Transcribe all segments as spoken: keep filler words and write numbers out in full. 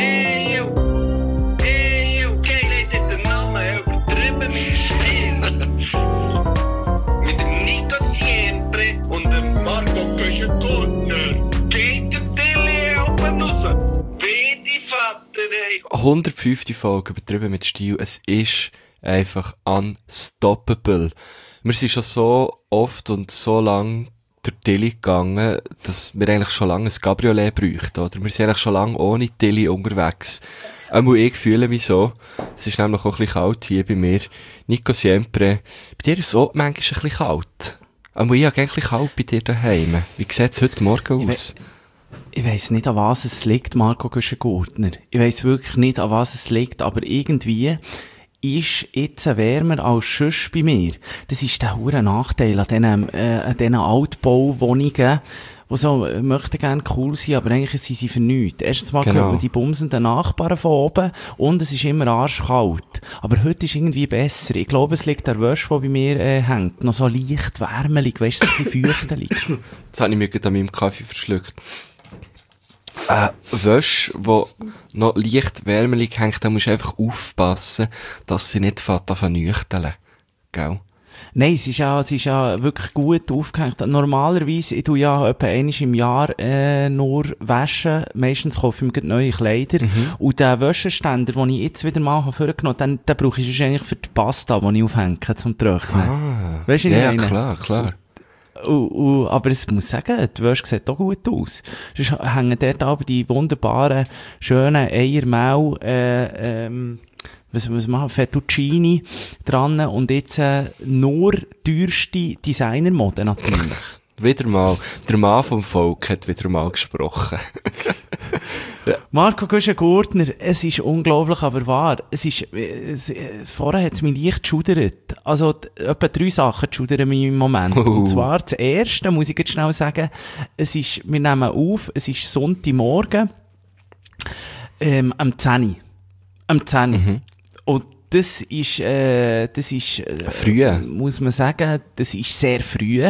Eeuw, eeuw, geil heeft dit de namen übertrieben mit Stil. Mit dem Nico Siempre und dem Marco Köschen-Gurtner. Geht der Tilly oben raus. Bitte Vater, ey. hundertfünfte Folge übertrieben mit Stil. Es ist einfach unstoppable. Wir sind schon so oft und so lang durch Tilly gegangen, dass wir eigentlich schon lange ein Cabriolet bräuchten, oder? Wir sind eigentlich schon lange ohne Tilly unterwegs. Einmal ich fühle mich so. Es ist nämlich auch ein bisschen kalt hier bei mir. Nico Siempre. Bei dir ist es auch manchmal ein bisschen kalt. Einmal ich habe eigentlich kalt bei dir daheim. Wie sieht es heute Morgen aus? Ich weiss nicht, an was es liegt, Marco Güschen-Gurtner. Ich weiss wirklich nicht, an was es liegt, aber irgendwie ist jetzt wärmer als sonst bei mir. Das ist der hure Nachteil an diesen, äh, an diesen Altbauwohnungen, die so, äh, möchten gerne cool sein, aber eigentlich sind sie für nichts. Erstens mal Genau. hören wir die bumsenden Nachbarn von oben und es ist immer arschkalt. Aber heute ist irgendwie besser. Ich glaube, es liegt der Wäsche, die bei mir äh, hängt, noch so leicht wärmelig, weißt du, so ein bisschen feuchtelig. Jetzt habe ich mich gerade an meinem Kaffee verschluckt. Äh, Wäsche, die noch leicht wärmelig hängt, da musst du einfach aufpassen, dass sie nicht vernüchteln. Gell? Nein, es ist ja, es ist ja wirklich gut aufgehängt. Normalerweise, ich tue ja etwa einmal im Jahr, äh, nur waschen. Meistens kaufe ich mir neue Kleider. Mhm. Und den Wäscheständer, den ich jetzt wieder mal vorgenommen habe, den, den brauche ich wahrscheinlich für die Pasta, die ich aufhänge, zum Trocknen. Ah. Weißt du, ja, ich ja, meine? klar, klar. Und, und, aber es muss sagen, die Wäsche sieht auch gut aus. Sonst hängen dort aber die wunderbaren, schönen Eiermehl, äh, ähm, was, was machen, Fettuccini dran und jetzt äh, nur teuerste Designermode natürlich. Wieder mal, der Mann vom Volk hat wieder mal gesprochen. Marco Güschen-Gurtner, es ist unglaublich, aber wahr. Es ist, es, vorher hat es mich leicht geschudert. Also, d- etwa drei Sachen schudern mich im Moment. Oh. Und zwar, das erste, muss ich jetzt schnell sagen, es ist, wir nehmen auf, es ist Sonntagmorgen, ähm, am zehn Uhr. Am zehn Uhr. Mhm. Und das ist, äh, das ist, äh, Früh. muss man sagen, das ist sehr früh.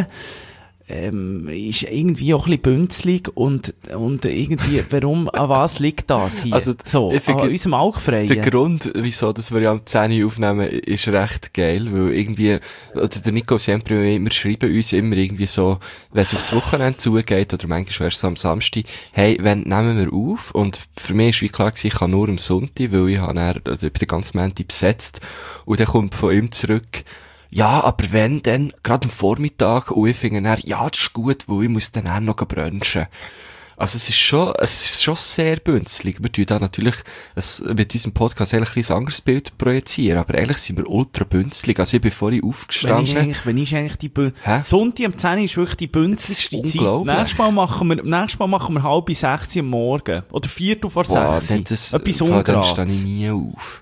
Ähm, ist irgendwie auch ein bisschen bünzlig und, und irgendwie, warum, an was liegt das hier? Also, so, ich find, an unserem Augfreien. Der Grund, wieso dass wir ja am zehn Uhr aufnehmen, ist recht geil, weil irgendwie, oder der Nico Siempre, wir schreiben uns immer irgendwie so, wenn es auf das Wochenende zugeht, oder manchmal erst so am Samstag, hey, wenn nehmen wir auf? Und für mich ist wie klar gewesen, ich kann nur am Sonntag, weil ich habe dann, oder ich bin den ganzen Montag besetzt, und dann kommt von ihm zurück, ja, aber wenn dann, gerade am Vormittag, und ich finde dann, ja, das ist gut, weil ich muss dann auch noch brunchen. Also es ist schon, es ist schon sehr bünzlig. Wir tun da natürlich es, mit unserem Podcast eigentlich ein anderes Bild projizieren, aber eigentlich sind wir ultra bünzlig. Also ich bin vorhin Wenn aufgestanden. ist eigentlich, wenn ist eigentlich die Bün- Hä? Sonntag am zehn Uhr ist wirklich die bünzligste Das ist Zeit. unglaublich. Nächstes Mal machen wir, nächstes Mal machen wir halb sechs am Morgen. Oder viertel vor Boah, sechs. dann, das, Etwas von dem stehe ungerades. ich nie auf.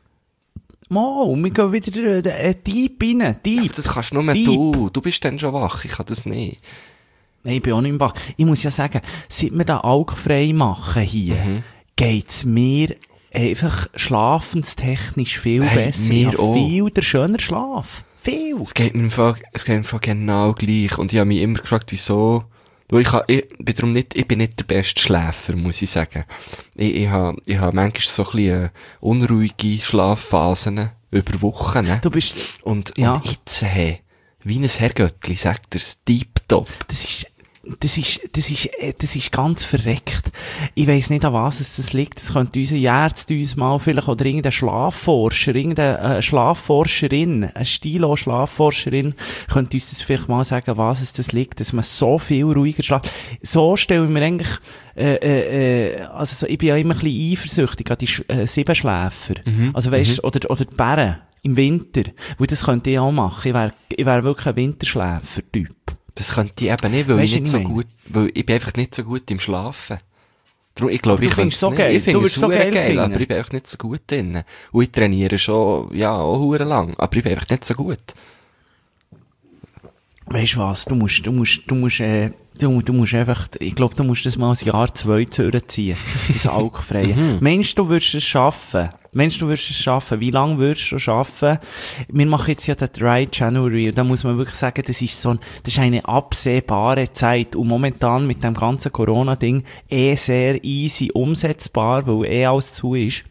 Mal, wir gehen wieder äh, äh, deep rein, deep. Das kannst nur Deep. du. Du bist dann schon wach. Ich kann das nicht. Nein, ich bin auch nicht mehr wach. Ich muss ja sagen, seit wir da augfrei machen hier, Mhm. geht's mir einfach schlafenstechnisch viel Hey, besser. mir Ich habe auch. viel der schöner Schlaf. Viel. Es geht mir im Fall, es geht mir im Fall genau gleich. Und ich habe mich immer gefragt, wieso. Weil ich, ha, ich, bin darum nicht, ich bin nicht der beste Schläfer, muss ich sagen. Ich, ich habe ich ha manchmal so ein bisschen äh, unruhige Schlafphasen über Wochen. Ne? Du bist, Und, ja. und jetzt, hey, wie ein Herrgöttli, sagt er's, tipptopp. das ist, das ist, das ist, äh, das ist ganz verreckt. Ich weiss nicht, an was es das liegt. Das könnte unser Arzt uns mal vielleicht, oder irgendein Schlafforscher, irgendeine äh, Schlafforscherin, eine Stilo-Schlafforscherin, könnte uns das vielleicht mal sagen, an was es das liegt, dass man so viel ruhiger schläft. So stelle ich mir eigentlich, äh, äh, äh, also so, ich bin ja immer ein bisschen eifersüchtig an die Sch- äh, Siebenschläfer. Mhm. Also weisst, oder, oder die Bären im Winter. Weil das könnte ich auch machen. Ich wäre, ich wäre wirklich ein Winterschläfer-Typ. Das könnte ich eben nicht, weil Weisst ich du, nicht was so ich meine? gut, weil ich bin einfach nicht so gut im Schlafen. Darum, ich glaube, Du ich könnte findest es so nicht. geil. Ich finde Du es würdest so super geil geil, finden. aber ich bin einfach nicht so gut drin. Und ich trainiere schon, ja, auch hure lang, aber ich bin einfach nicht so gut. Weisst du was? Du musst, du musst, du musst, äh, Du, du musst einfach, ich glaube, du musst das mal ein Jahr, zwei ziehen, das Alkoholfreie. Mhm. Meinst du, würdest es schaffen? Meinst du, würdest es schaffen? Wie lange würdest du schaffen? Wir machen jetzt ja den Dry January und da muss man wirklich sagen, das ist so ein, das ist eine absehbare Zeit und momentan mit dem ganzen Corona-Ding eh sehr easy umsetzbar, weil eh alles zu ist.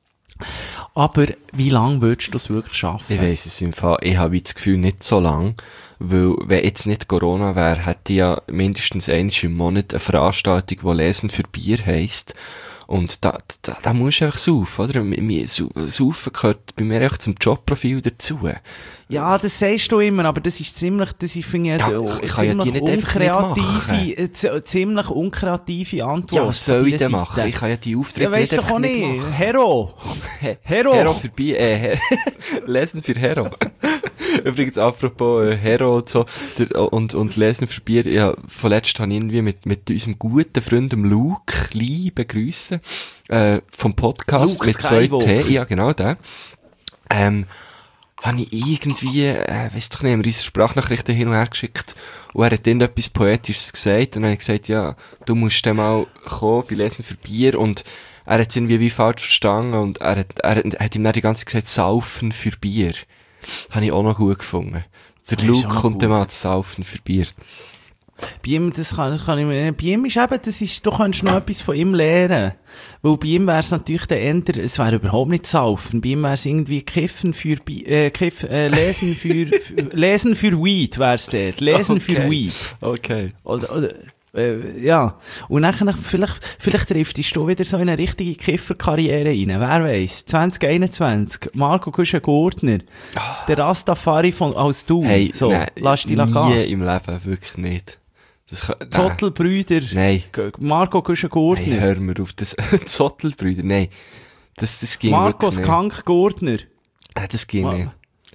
Aber wie lange würdest du es wirklich schaffen? Ich weiss es im Fall, ich habe das Gefühl nicht so lang, weil wenn jetzt nicht Corona wäre, hätte ich ja mindestens einmal im Monat eine Veranstaltung, die Lesen für Bier heisst. Und da, da, da musst du einfach saufen, oder? Mir- Sau- Saufen gehört bei mir echt zum Jobprofil dazu. Ja, das sagst du immer, aber das ist ziemlich, das ist, finde ich, Ja, eine ich kann ja die ziemlich nicht einfach nicht unkreative, äh, z- ziemlich unkreative Antwort. Ja, was soll ich denn von deiner machen? Seite. Ich kann ja die Auftritte Ja, weißt nicht du einfach doch auch nicht nicht. machen. Hero! He- Hero! Hero für Bier, äh, He- Lesen für Hero. Übrigens, apropos äh, Hero und so, der, und, und Lesen für Bier, ja, vorletzt habe ich irgendwie mit, mit unserem guten Freund dem Luke, liebe Grüße, äh, vom Podcast Luke mit zwei Skywalker. T, ja, genau, der, ähm, habe ich irgendwie, äh, weiss doch nicht, mir unsere Sprachnachrichten hin und her geschickt und er hat dann etwas Poetisches gesagt und dann habe ich gesagt, ja, du musst dann mal kommen bei Lesen für Bier und er hat es irgendwie wie falsch verstanden und er hat, er hat, hat ihm dann die ganze Zeit gesagt, Saufen für Bier. Habe ich auch noch gut gefunden. Der Das ist Luke auch noch kommt gut. dann mal zu Saufen für Bier. Bei ihm, das kann, kann ich mir, bei ihm ist eben, das ist, du kannst noch etwas von ihm lernen. Weil bei ihm wäre es natürlich der Ender, es wäre überhaupt nicht Saufen. Bei ihm wäre es irgendwie Kiffen für, Bi- äh, Kiff, äh, Lesen für, für, Lesen für Weed wär's dort. Lesen für Okay. Weed. Okay. Oder, oder, äh, ja. Und nachher, vielleicht, vielleicht triffst du wieder so in eine richtige Kifferkarriere rein. Wer weiss? zwanzig einundzwanzig. Marco Kuschen-Gurtner. Der Rastafari von, als du. Hey, so, nein, lass dich nie gehen. im Leben, wirklich nicht. Das kann, nein. Zottelbrüder. Nein. G- Marco Hey, Kuschen-Gurtner. hör mir auf, das Zottelbrüder, nein. Das, das ging Marcos wirklich nicht. Kank-Gurtner. Äh, das ging Ma- nicht.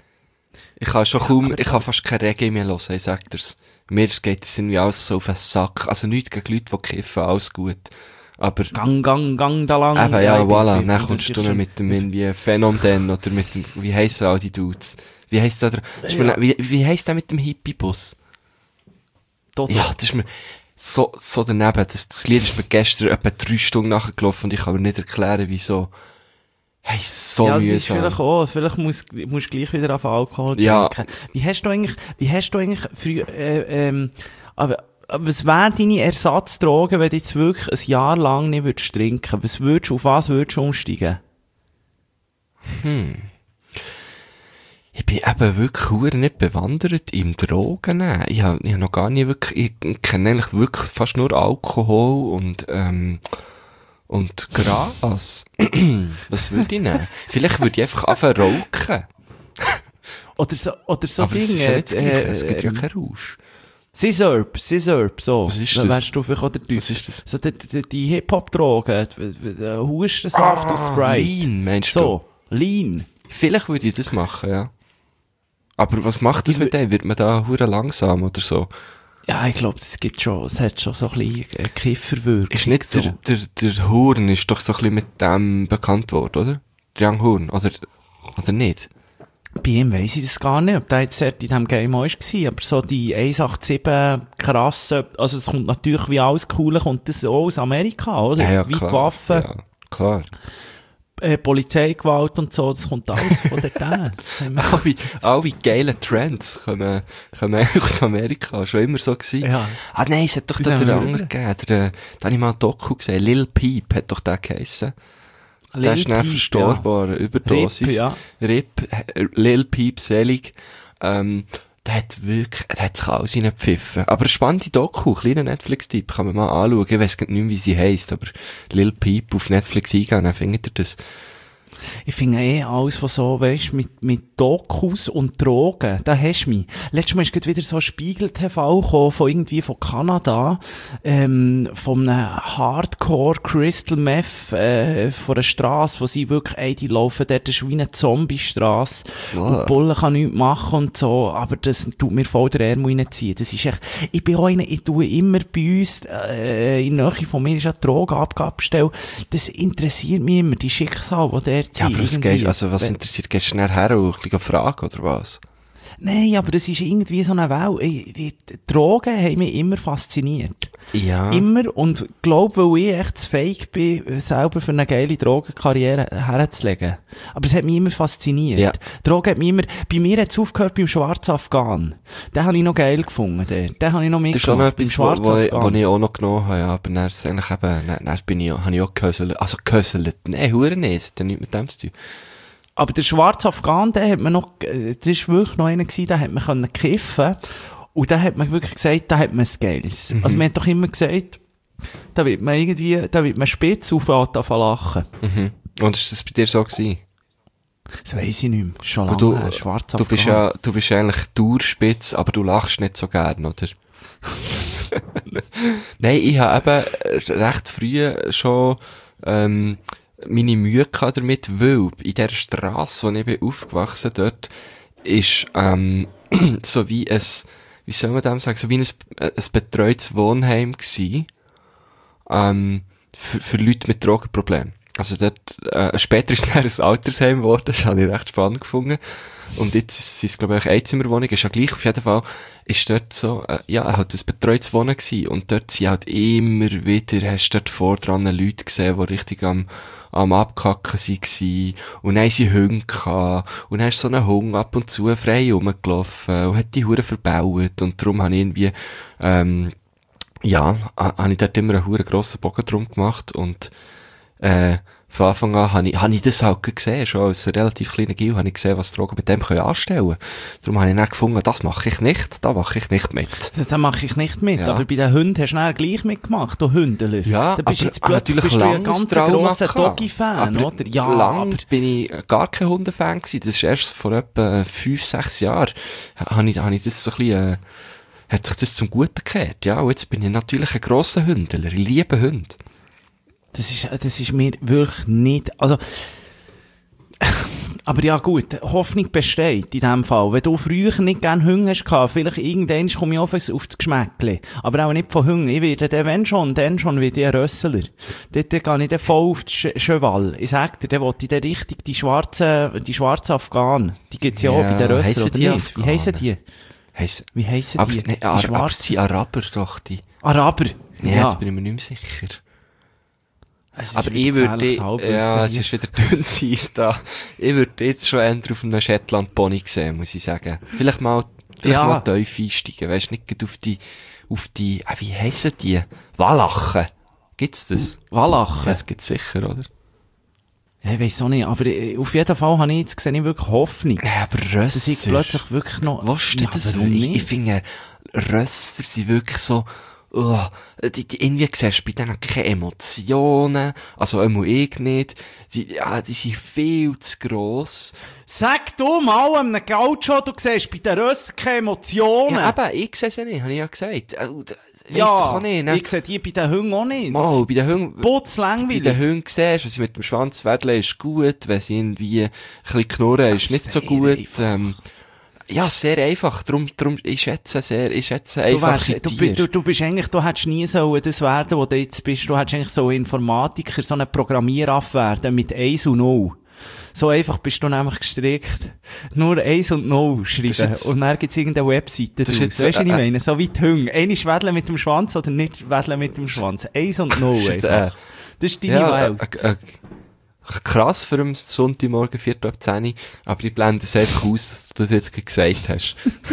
Ich kann schon kaum, aber ich kann fast kein Reggae mehr hören, ich sag dir's. Mir geht das irgendwie alles so auf den Sack. Also nichts gegen Leute, die kiffen, alles gut. Aber, Gang, gang, gang, da lang. eben, ja, ich bin- voilà, bin- dann bin- kommst bin du noch schon- mit dem irgendwie Phänomen oder mit dem, wie heissen all die Dudes? Wie heisst der, das ist mir, wie, wie heisst der mit dem Hippie-Bus? Toto. Ja, das ist mir so, so daneben. Das, das Lied ist mir gestern etwa drei Stunden nachgelaufen und ich kann mir nicht erklären, wieso. Hey, so Ja, das ist mühsam. vielleicht auch, vielleicht musst musst du gleich wieder auf Alkohol Ja. trinken. Wie hast du eigentlich, wie hast du eigentlich früher, äh, ähm, aber, aber was wären deine Ersatzdrogen, wenn du jetzt wirklich ein Jahr lang nicht würdest trinken? Was würdest du, auf was würdest du umsteigen? Ich bin eben wirklich hure nicht bewandert im Drogen nehmen. Ich habe ich hab noch gar nicht wirklich, ich kenne eigentlich wirklich fast nur Alkohol und, ähm, und Gras. Was würde ich nehmen? Vielleicht würde ich einfach anfangen rauchen. Oder so, oder so Aber es ist Dinge, ja nicht das Gleiche, äh, es gibt ja ähm, keinen Rausch. Scissor, Scissor, so. Was ist Da das? wärst du vielleicht auch der Typ. Was ist das? So, die, die, die Hip-Hop-Drogen, die- die Hustensaft und Sprite. Lean, meinst du? So, Lean. Vielleicht würde ich das machen, ja. Aber was macht das Ich mit dem? Wird man da hure langsam oder so? Ja, ich glaube, es gibt schon, es hat schon so ein bisschen äh, Kifferwirkung. Ist nicht so. der, der, der Horn ist doch so ein bisschen mit dem bekannt worden, oder? Der Young Horn, oder, oder nicht? Bei ihm weiss ich das gar nicht, ob der jetzt dort in diesem Game auch war, aber so die eins acht sieben krasse, also es kommt natürlich wie alles Coole, kommt das auch aus Amerika, oder? Ja, ja, wie klar. die Waffen, Ja, klar. äh, Polizeigewalt und so, das kommt alles von dort her. Alle, alle geilen Trends kommen, kommen eigentlich aus Amerika, schon immer so gewesen. Ja. Ah nein, es hat doch Die da den nehmen wir anderen gegeben, der, da habe ich mal ein Doku gesehen, Lil Peep hat doch der geheissen. Der Lil ist schnell Peep, verstorben, Überdosis. Rip, ja. Rip, äh, Lil Peep, selig. Ähm, der hat wirklich, der hat sich alles reingepfiffen. Aber eine spannende Doku, kleiner Netflix-Tipp, kann man mal anschauen. Ich weiss nicht mehr, wie sie heisst, aber Lil Peep auf Netflix eingehen, dann findet ihr das. Ich finde eh alles, was so, weisst, mit, mit Dokus und Drogen, da hast du mich. Letztes Mal ist gerade wieder so ein Spiegel-T V gekommen, von irgendwie von Kanada, ähm, von einem Hardcore Crystal Meth, äh, von einer Strasse, wo sie wirklich, ey, die laufen dort, das ist wie eine Zombie-Strasse. Wow. Und die Bullen kann nichts machen und so, aber das tut mir voll der Ärmel reinziehen. Das ist echt, ich bin auch einer, ich tue immer bei uns, äh, in der Nähe von mir ist eine Drogenabgabestelle. Das interessiert mich immer, die Schicksale, die dort Ja, sind. aber was irgendwie. geht, also was Wenn- interessiert, gehst du schnell her und ein bisschen fragen, oder was? Nein, aber das ist irgendwie so eine Welt. Ey, die Drogen haben mich immer fasziniert. Ja. Immer. Und glaube, weil ich echt zu fake bin, selber für eine geile Drogenkarriere herzulegen. Aber es hat mich immer fasziniert. Ja. Drogen hat mich immer, bei mir hat es aufgehört beim Schwarzen Afghan. Den habe ich noch geil gefunden, den. Den habe ich noch Das ist auch noch mitgemacht. Beim etwas, wo, Schwarzen wo, ich, Afghan. wo ich auch noch genommen habe, ja. Aber dann ist es eigentlich eben, dann, dann bin ich, habe ich auch gehöselt. Also gehöselt. Nein, Huren nicht. Das hat ja nichts mit dem zu tun. Aber der schwarze Afghan, der hat man noch, das ist wirklich noch einer gewesen, den hat man können kiffen. Und da hat man wirklich gesagt, da hat man es Geiles. Mhm. Also man hat doch immer gesagt, da wird man irgendwie, da wird man spitz auf anfangen lachen. Mhm. Und ist das bei dir so gewesen? Das weiss ich nicht mehr. Schon lange Du, her, schwarzer du bist ja, du bist eigentlich Dauerspitz, aber du lachst nicht so gern, oder? Nein, ich habe eben recht früh schon, ähm, meine Mühe gehabt damit, weil in der Strasse, wo ich bin aufgewachsen, dort ist, ähm, so wie ein, wie soll man dem sagen, so wie ein, ein betreutes Wohnheim gsi, ähm, für, für Leute mit Drogenproblemen. Also dort, äh, später ist es dann ein Altersheim geworden, das habe ich recht spannend gefunden. Und jetzt sind es, glaube ich, eine Einzimmerwohnung, ist ja gleich, auf jeden Fall, ist dort so, äh, ja, halt ein betreutes Wohnen gewesen. Und dort sind halt immer wieder, hast du dort vor dran Leute gesehen, die richtig am, am Abkacken waren. Und dann haben sie Hunde gehabt. Und dann ist so ein Hund ab und zu frei rumgelaufen und hat die Hure verbaut. Und darum habe ich irgendwie, ähm, ja, ha- habe ich dort immer einen hure grossen Bogen drum gemacht. Und, äh, von Anfang an habe ich, habe ich das halt gesehen, schon als relativ kleiner Gil, habe ich gesehen, was Drogen mit dem können anstellen können. Darum habe ich dann gefunden, das mache ich nicht, da mache ich nicht mit. Da mache ich nicht mit, Ja. aber bei den Hunden hast du dann gleich mitgemacht, du Hündeler. Ja, da bist aber jetzt plötzlich natürlich bist du ja ein langes ganz Trauma grosser gehabt. Doggy-Fan, Aber oder? Ja, lang aber... bin ich gar kein Hundefan gewesen. Das ist erst vor etwa fünf, sechs Jahren, habe ich, habe ich das so ein bisschen, äh, hat sich das zum Guten gekehrt. Ja, und jetzt bin ich natürlich ein grosser Hündeler. Ich liebe Hunde. Das ist, das ist mir wirklich nicht, also, aber ja gut, Hoffnung besteht in dem Fall. Wenn du früher nicht gerne Hunger hast gehabt, vielleicht irgendwann komme ich auf, auf das Geschmäckle. Aber auch nicht von Hunger. Ich werde dann, wenn schon, dann schon wie ein Rösseler. Dort gehe ich dann voll auf das Sch- Cheval. Ich sag dir, dann will ich dann richtig die schwarzen, die schwarzen Afghanen. Die gibt's ja, auch Ja, bei den Rössern, heissen oder die nicht? Wie heissen die? Heiss, Wie heissen aber, die? nee, die Ar aber schwarzen? sie Araber, doch, die. Araber. Ja, Ja. jetzt bin ich mir nicht mehr sicher. Es ist Aber wieder ich würde, gefährliches Halbwissen ja, es hier. ist wieder Dünnseiss da. Ich würde jetzt schon eher auf einem Shetland-Pony sehen, muss ich sagen. Vielleicht mal, vielleicht Ja. mal tief einsteigen, weisst, nicht gerade auf die, auf die, äh, wie heissen die? Walachen. Gibt's das? Walachen. Das gibt's sicher, oder? Ja, ich weiss auch nicht, aber äh, auf jeden Fall habe ich jetzt gesehen, wirklich Hoffnung. Ja, aber Das ist Rösser. plötzlich wirklich noch... Was ist Ja, das? warum Ich, nicht? ich finde, Rösser sind wirklich so, oh, die, die, irgendwie siehst du bei denen keine Emotionen, also einmal ich nicht, die, ja, die sind viel zu gross. Sag du mal einem Gaucho, du siehst bei den Rössern keine Emotionen. Ja, eben, ich sehe sie nicht, habe ich ja gesagt. Äh, und, äh, Ja, weiss doch auch nicht, ne? ich sehe die bei den Hunden auch nicht. Mal, bei den Hunden, bei Putzlangweilig. den Hunden siehst, wenn sie mit dem Schwanz wedeln, ist gut, wenn sie irgendwie ein bisschen knurren, ist nicht so sehr gut, einfach. ähm, ja, sehr einfach, drum, drum, ich schätze sehr, ich schätze Du, einfach wärst, du, bi- du, du bist eigentlich, du hättest nie so das werden, wo du jetzt bist, du hättest eigentlich so Informatiker, so ein Programmieraffe werden mit eins und null. So einfach bist du nämlich gestrickt. Nur eins und null schreiben. jetzt- Und dann gibt's irgendeine Webseite Das ist draus. jetzt, Weißt du, was ich äh, meine? So wie die Hunde. Einmal wedeln mit dem Schwanz oder nicht wedeln mit dem Schwanz. Eins und null Das ist, einfach. äh, Das ist deine ja, Welt. äh, äh, krass für einen Sonntagmorgen, vier ab zehn, aber ich blende es einfach aus, dass du das jetzt gerade gesagt hast.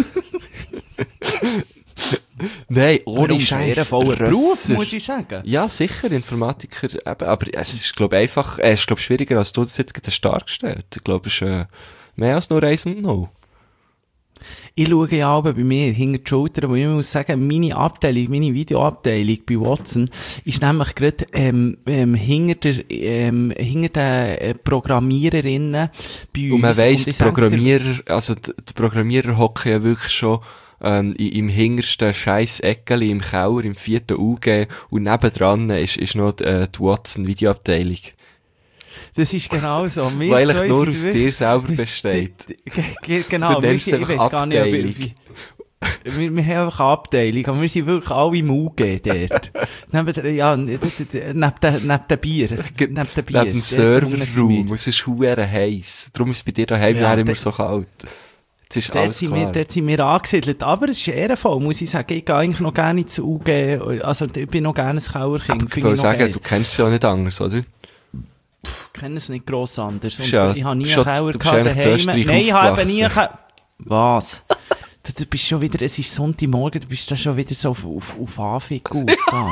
Nein, ohne Warum? Scheiß. Ehrenvoller Beruf, Rösser. muss ich sagen. Ja, sicher, Informatiker, eben, aber es ist, glaube einfach, äh, es ist, glaube schwieriger, als du das jetzt gerade hast dargestellt. Ich glaube, es ist, äh, mehr als nur eins und null. Ich schaue ja aber bei mir hinter die Schulter, wo ich muss sagen, meine Abteilung, meine Videoabteilung bei Watson ist nämlich gerade ähm, ähm, hinter der, ähm, hinter den äh, Programmiererinnen bei uns. Und man weiss, die ich sag dir, Programmierer, also die, die Programmierer hocken ja wirklich schon ähm, i- im hintersten scheiß Eckeli im Keller, im vierten U G, und nebendran ist, ist noch die, äh, die Watson-Videoabteilung. das ist genau so. Wir Die eigentlich zwei nur sind aus wirklich- dir selber besteht. Ge- ge- Genau, Du wir nennst sind, es ich einfach weiss gar nicht, ob Abteilung. ich- wir, wir haben einfach eine Abteilung, aber wir sind wirklich alle im U G dort. neben, der, ja, neben dem neben dem Bier. Neben dem Bier. Neben dem Dort unten sind Serverraum, wir. es ist huere heiß. Darum ist es bei dir daheim Ja, ja, immer der- so kalt. Jetzt ist Dort alles sind, klar. wir, dort sind wir angesiedelt. Aber es ist ehrenvoll, muss ich sagen. Ich gehe eigentlich noch gerne ins U G. Also, ich bin noch gerne ein Kauerkind. Aber ich will sagen, du kennst es ja nicht anders, oder? Ich kenne es nicht gross anders. Und Ja, ich habe nie du bist einen ja- Kauer du bist gehabt eigentlich zu daheim. Österreich Nein, ich habe eben nie einen aufgewachsen. Kauer. Was? Du, du bist schon wieder, es ist Sonntagmorgen, du bist da schon wieder so auf, auf, auf Anfang aus da.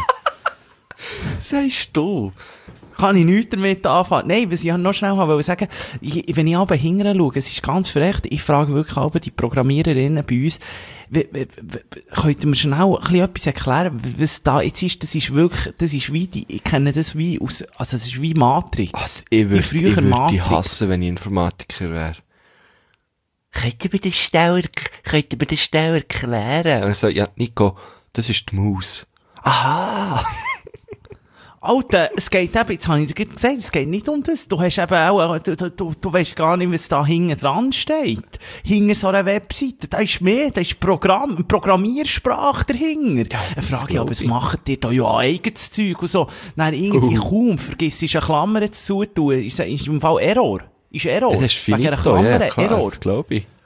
Sagst du? Kann ich nichts damit anfangen? Nein, was ich noch schnell wollte sagen, ich, wenn ich aber hinten schaue, es ist ganz verrecht, ich frage wirklich aber die Programmiererinnen bei uns, w- w- w- könnt ihr mir schnell ein bisschen etwas erklären, was da jetzt ist? Das ist wirklich, das ist wie die, ich kenne das wie aus, also es ist wie Matrix. Also, ich Wie würde früher ich würd die Matrix. hassen, wenn ich Informatiker wäre. Könnt ihr mir das schnell, erk- könnt ihr mir das schnell erklären? Und er so, ja, Nico, das ist die Maus. Aha! Alter, es geht eben, jetzt habe ich dir gerade gesagt, es geht nicht um das. Du hast eben auch, du, du, du, du weißt gar nicht, was da hinten dran steht. Hinter so einer Webseite. Da ist mehr, da ist Programm, Programmiersprache dahinter. Ja, Dann frage ich, aber was glaub ich. macht ihr da ja eigenes Zeug und so? Nein, irgendwie Uh. kaum, vergiss, ist eine Klammer zu tun. Ist, ist im Fall Error. Ist Error. Ja, das ist Wegen einer finito, ja, Klammer, klar, Error. das glaube ich.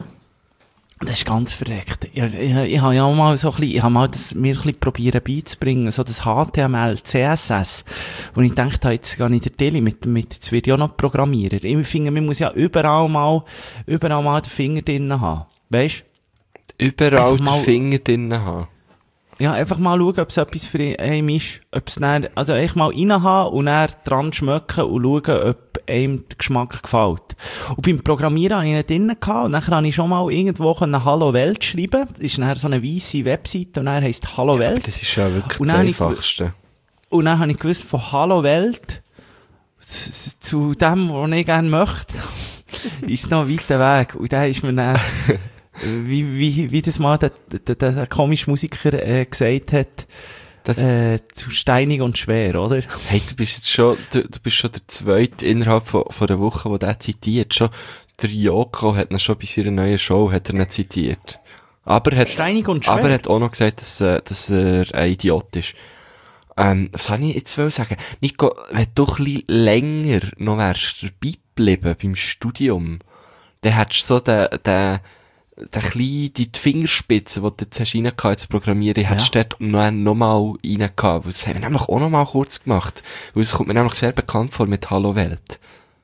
Das ist ganz verreckt. Ich, ich, ich habe ja auch mal so ein bisschen, ich habe mal das, mir ein bisschen probieren beizubringen, so das H T M L, C S S, wo ich gedacht habe, jetzt gehe ich der Tele mit, mit, jetzt werde ich auch noch Programmierer. Ich finde, man muss ja überall mal, überall mal den Finger drin haben. Weisst? Überall Einfach mal- den Finger drinnen haben. Ja, einfach mal schauen, ob es etwas für einen ist. Ob es dann, also echt mal reinhaben und dann dran schmecken und schauen, ob einem der Geschmack gefällt. Und beim Programmieren hatte ich ihn drinnen gehabt und dann habe ich schon mal irgendwo eine Hallo Welt schreiben. Das ist dann so eine weisse Webseite und dann heisst Hallo Aber Welt. das ist ja wirklich Und das dann habe ich Einfachste. Und dann habe ich gewusst, von Hallo Welt zu, zu dem, was ich gerne möchte, ist noch ein weiter Weg. Und dann ist mir dann, wie, wie, wie das mal der, der, der, der komische Musiker äh, gesagt hat, Das, äh, zu steinig und schwer, oder? hey, du bist jetzt schon, du, du bist schon der Zweite innerhalb von, von der Woche, wo der zitiert. Schon, der Joko hat ihn schon bei seiner neuen Show, hat er nicht zitiert. Aber er hat, Steinig und schwer. aber er hat auch noch gesagt, dass, äh, dass er ein Idiot ist. Ähm, was soll ich jetzt wollen sagen? Nico, wenn du ein bisschen länger noch wärst dabei geblieben beim Studium, dann hättest du so den, den, den kleinen, die Fingerspitze, die du jetzt hast reingehauen zu programmieren, Ja. hättest du dort noch, noch mal reingehauen. Weil Das haben wir nämlich auch noch mal kurz gemacht. Weil es kommt mir nämlich sehr bekannt vor mit Hallo Welt.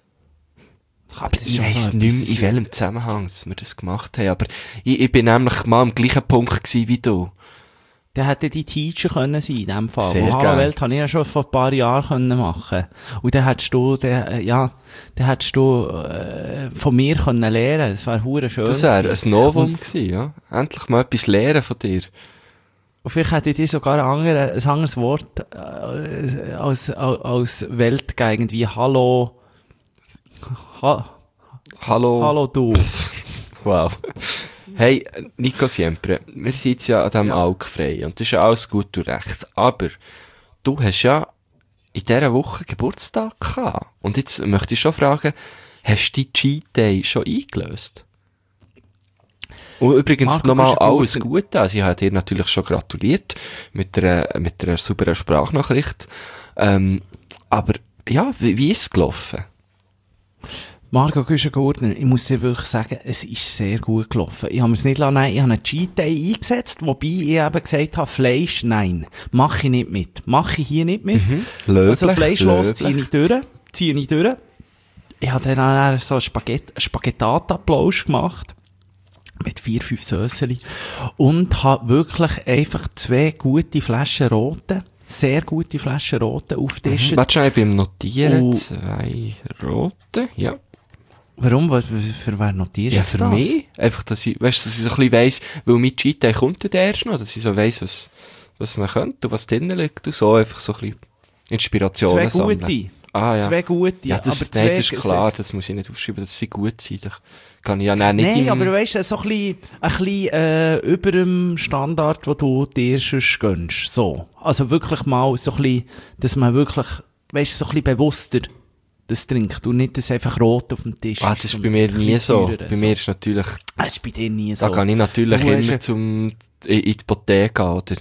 Aber das ist Ich ja weiss so nicht etwas- mehr, in welchem Zusammenhang wir das gemacht haben, aber ich, ich bin nämlich mal am gleichen Punkt gewesen wie du. Der hätte die Teacher können sein, in dem Fall. Sehr Und Hallo gern. Welt habe ich ja schon vor ein paar Jahren können machen. Und dann hättest du, der, äh, ja, dann hättest du, äh, von mir können lernen. Das wäre hure schön. Das wäre gewesen. ein Novum Und- gewesen, ja. Endlich mal etwas lernen von dir. Und vielleicht hätte ich dir sogar ein, andere, ein anderes Wort äh, als, als, als Welt gegeben, irgendwie Hallo, ha, Hallo. Hallo du. Wow. Hey, Nico Siempre, wir sind jetzt ja an diesem Ja. Alkfrei und das ist ja alles gut und rechts. Aber du hast ja in dieser Woche Geburtstag gehabt. Und jetzt möchte ich schon fragen, hast du die Cheat Day schon eingelöst? Und übrigens Marco, nochmal kannst du gut- alles Gute. Also ich habe dir natürlich schon gratuliert mit einer, mit einer sauberen Sprachnachricht. Ähm, aber ja, wie, wie ist es gelaufen? Marco Güschen-Gurtner, ich muss dir wirklich sagen, es ist sehr gut gelaufen. Ich habe mir es nicht lassen, nein, ich habe einen Cheat Day eingesetzt, wobei ich eben gesagt habe, Fleisch, nein, mache ich nicht mit. Mache ich hier nicht mit. Löblich, Also fleischlos löblich. ziehe ich durch, ziehe ich durch. Ich habe dann auch so einen Spaghetti, Spaghettata-Plausch gemacht. Mit vier, fünf Sösseli. Und habe wirklich einfach zwei gute Flaschen Rote, sehr gute Flaschen Rote aufgetischen. Warte schon, ich bin am Notieren. Oh. Zwei rote, ja. Warum? Was- Für wer notierst du Ja, jetzt für das? mich. Einfach, dass ich, weißt, dass ich so ein bisschen weiss, weil mein Cheat Day kommt dann erst noch, dass ich so weiss, was, was man könnte und was drinnen liegt und so, einfach so ein bisschen Inspirationen Zwei sammeln. gute. Ah, ja. Zwei gute. Ja, das, aber nein, zwei, das ist klar, es- das muss ich nicht aufschreiben, dass sie gut sind. Da kann ich ja nein, nicht Nein, im, aber weißt du, so ein bisschen, ein bisschen äh, über dem Standard, den du dir sonst gönnst. So. Also wirklich mal so ein bisschen, dass man wirklich, weißt du, so ein bisschen bewusster das trinkt und nicht das einfach rot auf dem Tisch ah, das ist und bei mir ein nie bisschen so. teurer, Bei mir ist natürlich, Das ist bei dir nie da so. kann ich natürlich Du hast immer ja- zum, in, in die Bottega, oder?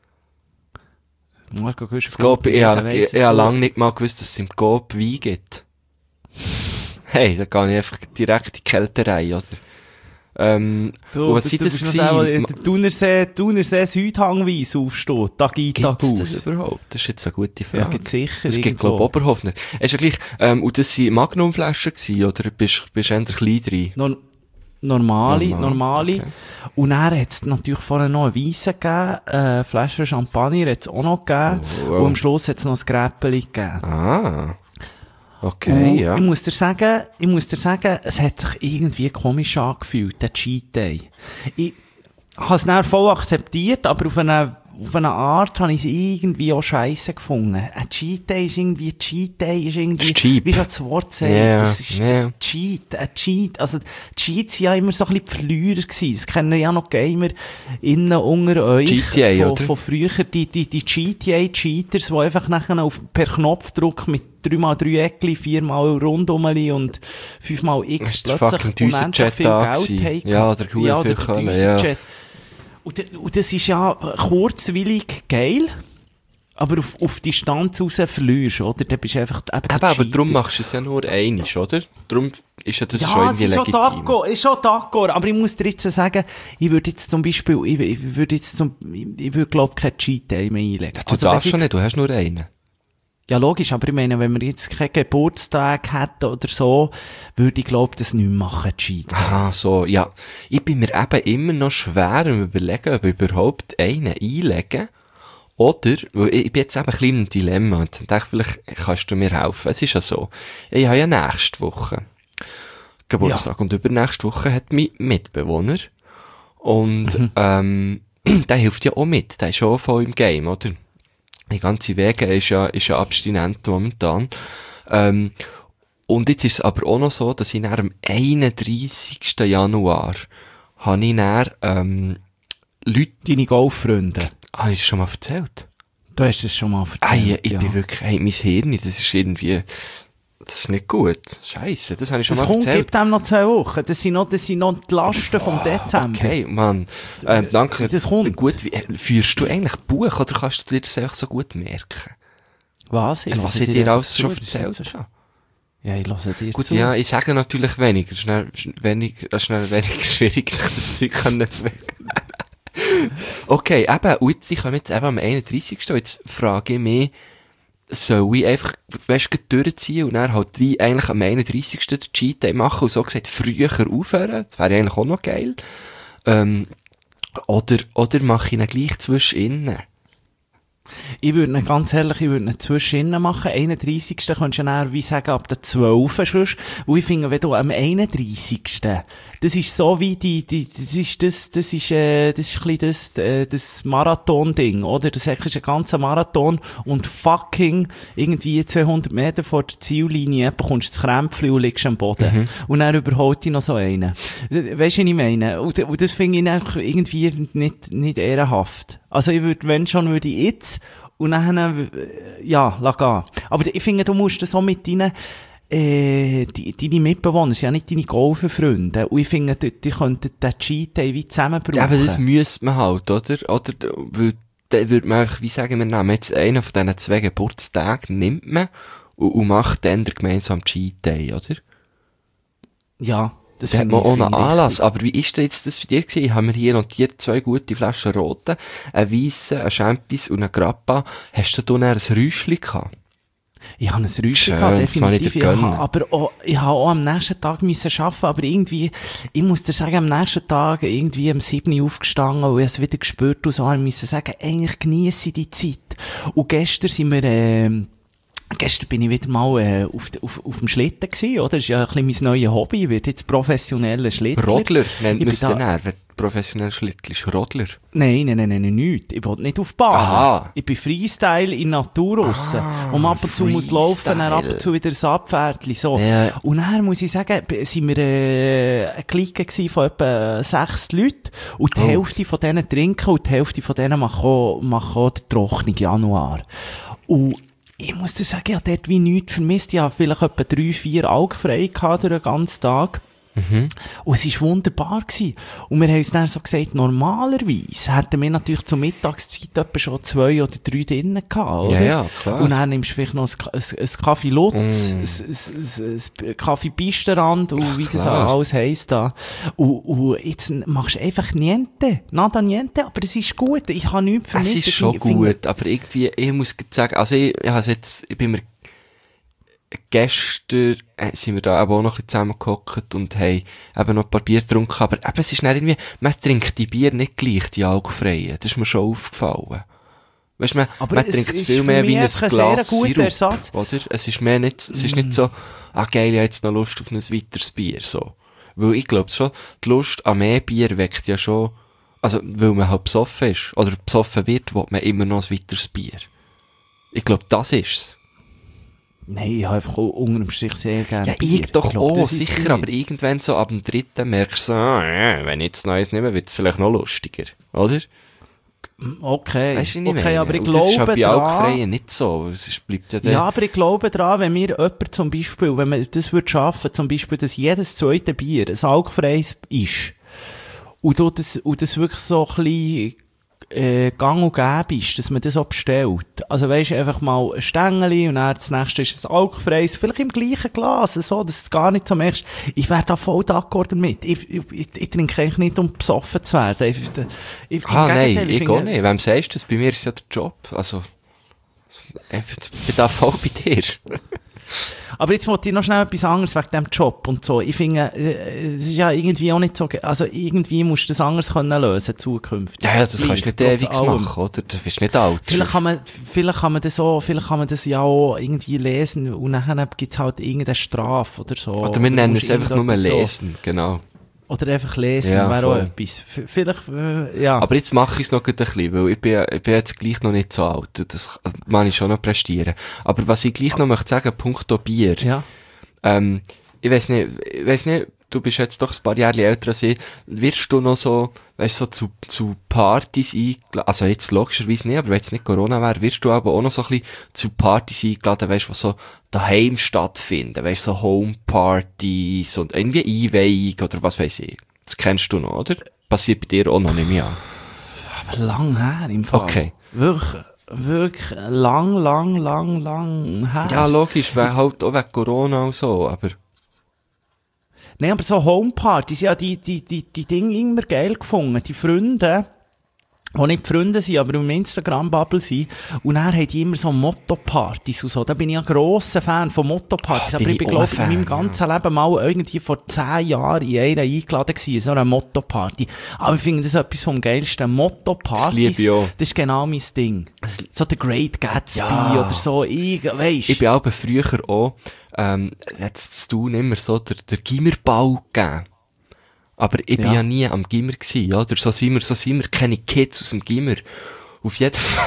Marco, gehst du Das Coop, ich, dann habe- weiss ich, es ich habe du. lange nicht mal gewusst, dass es im Coop Wein gibt. Hey, da kann ich einfach direkt in die Kälterei, oder? Ähm, Du, und was du, sind du das bist noch der, gewesen? der Thunersee, Thunersee Südhangweise aufsteht, Tag ein, Tag Gibt's das aus. überhaupt? Das ist jetzt eine gute Ja, Frage. gibt's sicher. Es gibt, irgendwo. glaube ich, Oberhofner. Ist ja gleich, ähm, und das waren Magnumflaschen gewesen, oder bist, bist du eher klein drin? Nor- Normale, Normal, normale. okay. Und dann hat es natürlich vorher noch eine Weisse gegeben, äh, Flasche Champagner hat es auch noch gegeben. Oh, wow. Und am Schluss hat es noch ein Gräppeli gegeben. Ah. Okay, Und ja. ich muss dir sagen, ich muss dir sagen, es hat sich irgendwie komisch angefühlt, der Cheat Day. Ich habe es dann voll akzeptiert, aber auf eine, auf eine Art habe ich es irgendwie auch scheisse gefunden. Ein Cheat Day ist irgendwie, Cheat Day ist irgendwie, Ist cheap. wie schon das Wort sagt, Ja, das ist ja. Cheat, ein Cheat. Also, Cheats waren ja immer so ein bisschen die Verlierer gewesen. Das kennen ja noch Gamer innen unter euch. G T A, von, oder? von früher, die, die, die G T A-Cheaters, die einfach nachher auf, per Knopfdruck mit drei mal drei Eckli, vier mal Rundumeli und fünf mal X Das ist der plötzlich fucking Düsenjet da gewesen. haben. Ja, der Hure ja, viel der Kohle, Düsenjet. Und, der- und das ist ja kurzwillig geil, aber auf, auf Distanz raus verlierst, oder? Dann bist du einfach eben der Eben, aber Cheater. darum machst du es ja nur einmal, oder? Darum ist ja das Ja, schon es irgendwie ist schon legitim. d'accord, ist schon d'accord, aber ich muss dir jetzt sagen, ich würde jetzt zum Beispiel, ich, ich würde jetzt zum, ich würde glaub kein Cheat Day mehr einlegen. Du Also, darfst wenn schon jetzt- nicht, du hast nur einen. Ja, logisch, aber ich meine, wenn wir jetzt keinen Geburtstag hätten oder so, würde ich glaub das nicht mehr machen, Cheat. Aha, so, ja. Ich bin mir eben immer noch schwer am überlegen, ob ich überhaupt einen einlegen. Oder, weil ich bin jetzt eben ein bisschen im Dilemma und dann dachte ich, vielleicht kannst du mir helfen. Es ist ja so, ich habe ja nächste Woche Geburtstag und übernächste Woche hat mein Mitbewohner und, ähm, der hilft ja auch mit, der ist schon voll im Game, oder? Die ganze Wege ist ja, ist ja abstinent momentan. Ähm, und jetzt ist es aber auch noch so, dass ich nach am einunddreissigsten Januar habe ich dann, ähm, Leute, Deine Golffreunde. habe ich es schon mal erzählt? Du hast es schon mal erzählt. Ei, ich ja. bin wirklich, hey, mein Hirn, das ist irgendwie, das ist nicht gut. Scheisse, das habe ich schon Das mal kommt, erzählt. gibt dem noch zwei Wochen. Das sind noch, das sind noch die Lasten vom Dezember. Okay, Mann. Ähm, danke. Das kommt. Gut, wie, äh, führst du eigentlich Buch oder kannst du dir das einfach so gut merken? Was? Ich Was höre ich dir einfach alles zu, schon das ist erzählt jetzt- habe? Ja, ich höre dir Gut, zu. ja, ich sage natürlich weniger. Schnell, sch- weniger, äh, schnell weniger schwierig, sich das Zeug können zu merken. Okay, eben, und jetzt, ich komme jetzt eben am einunddreissigsten Jetzt frage ich mich, soll ich einfach, weißt du, durchziehen und dann halt wie eigentlich am einunddreissigsten den Cheat Day machen und so gesagt früher aufhören? Das wäre eigentlich auch noch geil. Ähm, oder, oder mache ich ihn gleich zwischen innen? Ich würde ihn, ganz ehrlich, ich würde ihn zwischendrin machen. einunddreissigsten könntest du dann wie sagen, ab der zwölften sonst. Und ich finde, wenn du am einunddreissigsten das ist so wie die, die, das ist das, das ist, äh, das ist ein bisschen das, äh, das Marathon-Ding, oder? Das ist ein ganzer Marathon und fucking irgendwie zweihundert Meter vor der Ziellinie bekommst du das Krämpfchen und liegst am Boden. Mhm. Und dann überholt dich noch so einen. Weißt du, was ich meine? Und, und das finde ich einfach irgendwie nicht, nicht ehrenhaft. Also ich würde, wenn schon, würde ich jetzt und dann, äh, ja, lass gehen. Aber ich finde, du musst das auch mit deinen, äh, die, deine Mitbewohner sind ja nicht deine Golfenfreunde. Und ich finde, die, die könnten den Cheat Day wie zusammen brauchen. Ja, aber das müsste man halt, oder? Oder, weil, dann würde man einfach, wie sagen, wir nehmen jetzt einen von diesen zwei Geburtstagen, nimmt man und, und macht dann den gemeinsamen Cheat Day, oder? Ja, das Da hat finde man ich, auch einen finde ich Anlass. richtig. Aber wie ist denn jetzt das bei dir gewesen? Ich habe mir hier notiert zwei gute Flaschen Rote, ein Weisse, ein Champis und ein Grappa. Hast du da dann ein Räuschchen gehabt? Ich habe ein Räuschchen Schön, gehabt, das kann ich dir definitiv. Ich habe, gönnen. aber auch, ich habe auch am nächsten Tag müssen arbeiten, aber irgendwie, ich muss dir sagen, am nächsten Tag irgendwie am siebten aufgestanden und ich habe es wieder gespürt und so, und ich musste sagen, eigentlich geniesse ich die Zeit. Und gestern sind wir, ähm, Gestern bin ich wieder mal äh, auf, auf, auf dem Schlitten gewesen, oder? Das ist ja ein bisschen mein neues Hobby. Ich werde jetzt professioneller Schlittler. Rodler nennt Ich man es bin dann da- eher, wenn du professionell schlittelst. Rodler. Nein, nein, nein, nein, nein, nichts. Ich will nicht auf Bahn. Aha. Ich bin Freestyle in Natur raus. Ah, und ab und zu muss laufen, dann ab Freestyle. und zu wieder ein Abpferdchen, so. Ja. Und dann muss ich sagen, b- sind wir, äh, eine Clique gewesen von etwa sechs Leuten. Und die Oh. Hälfte von denen trinken und die Hälfte von denen machen auch, machen auch den trockenen Januar. Und ich muss dir sagen, ich habe dort wie nichts vermisst. Ich habe vielleicht etwa drei, vier alkfrei gehabt durch den ganzen Tag. Mhm. Und es war wunderbar gewesen. Und wir haben uns dann so gesagt, normalerweise hätten wir natürlich zur Mittagszeit etwa schon zwei oder drei drinnen gehabt, oder? Ja, ja, klar. Und dann nimmst du vielleicht noch ein, ein, ein Kaffee Lutz, Mm. ein, ein, ein, ein Kaffee Pistenrand und wie das klar. alles heisst da. Und, und jetzt machst du einfach niente. Nada niente, aber es ist gut. Ich habe nichts Es vermisst. ist Ich schon finde- finde- gut, aber irgendwie, ich muss grad sagen, also ich, ich has jetzt, ich bin mir, gestern äh, sind wir da eben auch noch ein bisschen zusammengehockt und haben eben noch ein paar Bier getrunken, aber eben, es ist dann irgendwie, man trinkt die Bier nicht gleich, die alkoholfreien. Das ist mir schon aufgefallen. Weißt du, man, Aber man es trinkt es ist viel für mehr mich wie ein einfach ein Glas sehr guter Sirup, Ersatz. oder? Es ist mehr nicht, es ist nicht so, ah geil, ich habe jetzt noch Lust auf ein weiteres Bier, so. Weil ich glaube schon, die Lust an mehr Bier weckt ja schon, also, weil man halt besoffen ist, oder besoffen wird, will man immer noch ein weiteres Bier. Ich glaube, das ist's. Nein, ich habe einfach auch unter dem Strich sehr gerne Ja, Bier. ich doch glaub, auch, das ist sicher, nicht. aber irgendwann so ab dem dritten merkst du so, ah, ja, wenn ich jetzt Neues nehme, wird es vielleicht noch lustiger, oder? Okay, Weisst du, was ich okay, meine? aber ich Und das ist halt glaube bei dran, Alkoholfreien nicht so, es ist- bleibt ja der... ja, aber ich glaube dran, wenn mir jemand zum Beispiel, wenn man das würde schaffen, zum Beispiel, dass jedes zweite Bier ein alkoholfreies ist, und du das, und das wirklich so ein bisschen, äh, gang und gäbe ist, dass man das auch bestellt. Also weisst du, einfach mal ein Stängeli und dann das nächste ist ein alkoholfreies, vielleicht im gleichen Glas, so, dass du es gar nicht so merkst. Ich wäre da voll d'accord damit. Ich, ich, ich, ich trinke eigentlich nicht, um besoffen zu werden. Ich, ich, im Ah, nein, Gegenteil, ich finde- auch nicht. Wem sagst du das? Bei mir ist ja der Job. Also, ich bin da voll bei dir. Aber jetzt wollte ich noch schnell etwas anderes wegen dem Job und so. Ich finde, äh, es ist ja irgendwie auch nicht so, ge- also irgendwie musst du das anders können lösen, zukünftig. Ja, ja, das kannst du nicht Trotz ewig allem. machen, oder? Du bist nicht alt. Vielleicht kann man, vielleicht kann man das auch, vielleicht kann man das ja auch irgendwie lesen und nachher gibt's halt irgendeine Strafe oder so. Oder wir nennen musst es einfach nur irgendetwas so- lesen, genau. Oder einfach lesen, Ja, wäre auch voll. etwas. V- Vielleicht, äh, ja. Aber jetzt mache ich es noch ein bisschen, weil ich bin, ich bin jetzt gleich noch nicht so alt. und Das kann ich schon noch prestieren. Aber was ich gleich noch möchte sagen, punkto Bier. ja. Ähm, ich weiss nicht, ich weiss nicht, du bist jetzt doch ein paar Jahre älter als ich. Wirst du noch so, weißt so zu, zu Partys eingeladen? Also jetzt logischerweise nicht, aber wenn es nicht Corona wäre, wirst du aber auch noch so ein bisschen zu Partys eingeladen, weißt du, was so daheim stattfinden, weißt so Homepartys und irgendwie Einweihung oder was weiss ich. Das kennst du noch, oder? Passiert bei dir auch noch nicht mehr. Aber lang her im Fall. Okay. Wirklich, wirklich lang, lang, lang, lang her. Ja, logisch, weil halt auch wegen Corona und so, aber... Nein, aber so Homepartys, ja, die, die, die, die Dinge immer geil gefunden. Die Freunde, die nicht Freunde sind, aber im Instagram-Bubble sind. Und dann haben die immer so Motto-Partys und so. Da bin ich ein grosser Fan von Motto-Partys. Ah, aber bin ich bin, ich auch glaube ich, ein in meinem Fan, ganzen Leben mal irgendwie vor zehn Jahren in einer eingeladen gewesen, so eine Motto-Party. Aber ich finde das etwas vom geilsten. Motto-Partys, Das liebe ich auch. das ist genau mein Ding. So der Great Gatsby Ja. oder so, ich, weisst. Ich bin aber früher auch, ähm, jetzt zu tun immer so der, der Gimmerbau gegeben. Aber ich bin Ja. ja nie am Gimmer gewesen, oder? So sind wir, so sind wir keine Kids aus dem Gimmer. Auf jeden Fall.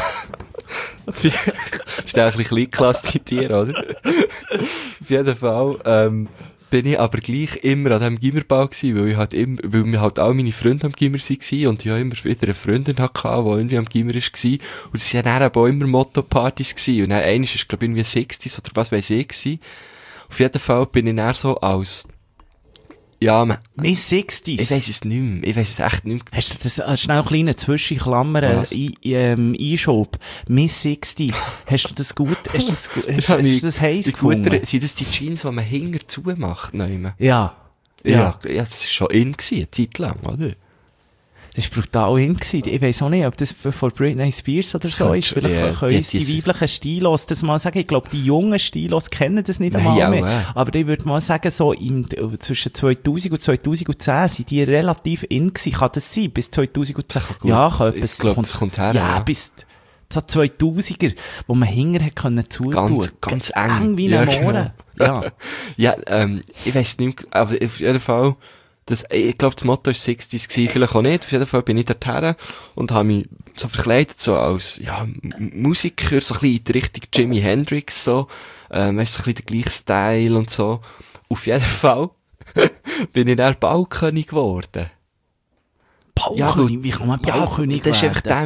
Ist ein bisschen Kleinklasse zitieren, oder? Auf jeden Fall, ähm, bin ich aber gleich immer an diesem Gimmerbau gewesen, weil ich halt immer, weil mir halt auch meine Freunde am Gimmer waren und ich auch immer wieder eine Freundin hatte, die irgendwie am Gimmer war. Und es waren dann eben auch immer Motto-Partys gewesen. Und dann eines ist, glaube ich, irgendwie sechzig oder was weiss ich gewesen. Auf jeden Fall bin ich dann so als, ja, man, Miss Sixties. ich weiss es nicht mehr. Ich weiss es echt nicht mehr. Hast du das, äh, schnell kleine Zwischenklammer, Was? äh, ähm, Einschub? Miss sechzig. Hast du das gut, hast du das, gu- hast, hast du das heiß Die gefunden? Futter, sind das die Jeans, die man hinter zumacht? Nein, Ja. ja. Ja. Ja, das war schon in gewesen, eine Zeit lang, oder? Das war brutal hin gewesen. Ich weiss auch nicht, ob das von Britney Spears oder Das so könnte ist. schon- Vielleicht ja, können die- uns die, die- weiblichen Stilos das mal sagen. Ich glaube, die jungen Stilos kennen das nicht Nein, einmal auch, mehr. äh. Aber ich würde mal sagen, so im, zwischen zweitausend und zweitausendzehn sind die relativ in gewesen. Kann das sein? Bis zweitausendzehn? gut. Ja, kann Ich etwas. glaub, das kommt her, Ja, ja. bis so zweitausender, wo man hinter hat können zutun. Ganz, ganz eng. Eng wie Ja, ein genau. Mohren. Ja. Ja, ähm, ich weiss nicht mehr, aber auf jeden Fall, das, ich glaube, das Motto war sechzig gewesen, vielleicht auch nicht. Auf jeden Fall bin ich dorthin und habe mich so verkleidet, so als, ja, M- Musiker, so ein bisschen in die Richtung Jimi Hendrix, so, ähm, weißt du, so ein bisschen der gleiche Style und so. Auf jeden Fall bin ich dann Baukönig geworden. Baukönig, wie kann man Ja, Baukönig das ist werden? einfach der mit der,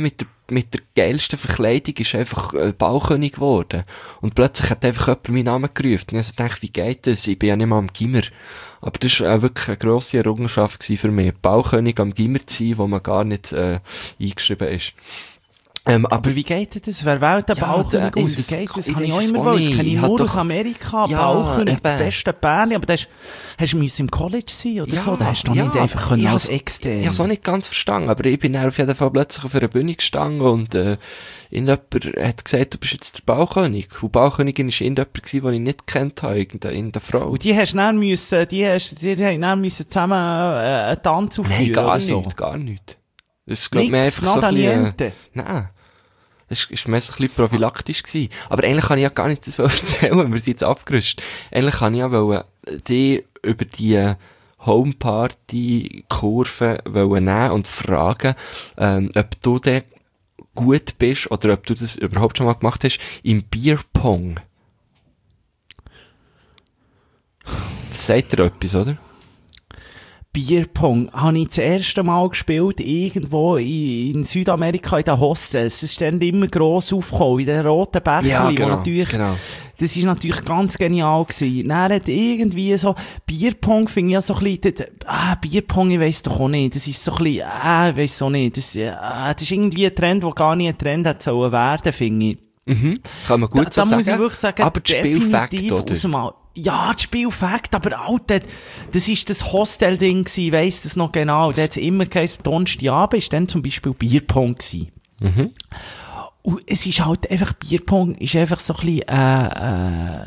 mit der geilsten Verkleidung ist einfach äh, Baukönig geworden. Und plötzlich hat einfach jemand meinen Namen gerufen. Und ich also dachte, wie geht das? Ich bin ja nicht mal am Gimmer. Aber das war äh, wirklich eine grosse Errungenschaft für mich. Baukönig am Gimmer zu sein, wo man gar nicht äh, eingeschrieben ist. Ähm, aber, aber wie geht denn das? Wer wählt den ja, Baukönig der- aus? Wie ich- geht das? ich Habe ich auch weiss immer auch gewollt. Das nicht. kenne ich Ich nur hab aus doch- Amerika. Ja, Baukönig, das eben. beste Bärli. Aber das hast, hast du müssen im College sein oder Ja, so? Da hast du doch ja, nicht einfach können ich als has- extern. Ich habe es auch nicht ganz verstanden, aber ich bin dann auf jeden Fall plötzlich auf einer Bühne gestanden und äh, irgendjemand hat gesagt, du bist jetzt der Baukönig. Und Baukönigin war irgendjemand, gewesen, den ich nicht kennt habe, irgendeine, irgendeine Frau. Und die hast du dann müssen, die hast, die haben dann müssen zusammen äh, einen Tanz aufführen Nein, gar oder so. nicht, gar nicht. Das ist, glaub ich, mir Nix, einfach so ein nada bisschen, äh, niente. nein. Das war mehr so ein bisschen prophylaktisch gewesen. Aber eigentlich kann ich ja gar nicht das erzählen, wir sind jetzt abgerüstet. Eigentlich kann ich ja wollen, die über die Homeparty-Kurve wollen nehmen und fragen, ähm, ob du dann gut bist oder ob du das überhaupt schon mal gemacht hast im Bierpong. Das sagt dir etwas, oder? Bierpong habe ich das erste Mal gespielt, irgendwo in, in Südamerika, in den Hostels. Das ist dann immer gross aufgekommen, in den roten Bächli, wo natürlich, genau. das ist natürlich ganz genial gewesen. Dann hat irgendwie so, Bierpong finde ich ja so ein bisschen, das- ah, Bierpong, ich weiss doch auch nicht, das ist so ein bisschen, ah, ich weiss auch nicht, das, ah, das ist irgendwie ein Trend, der gar nicht ein Trend hat sollen werden, finde ich. Mhm. Kann man gut da, so da sagen. muss ich wirklich sagen, aber das Spielfakt, definitiv oder? aus dem Al- Ja, das Spielfakt, aber Alter, das ist das Hostel-Ding gewesen, ich weiss das noch genau. Da hat's immer geheißen, Donnerstagabend ist dann zum Beispiel Bierpong gewesen. Mhm. Und es ist halt einfach, Bierpong ist einfach so ein bisschen, äh, äh,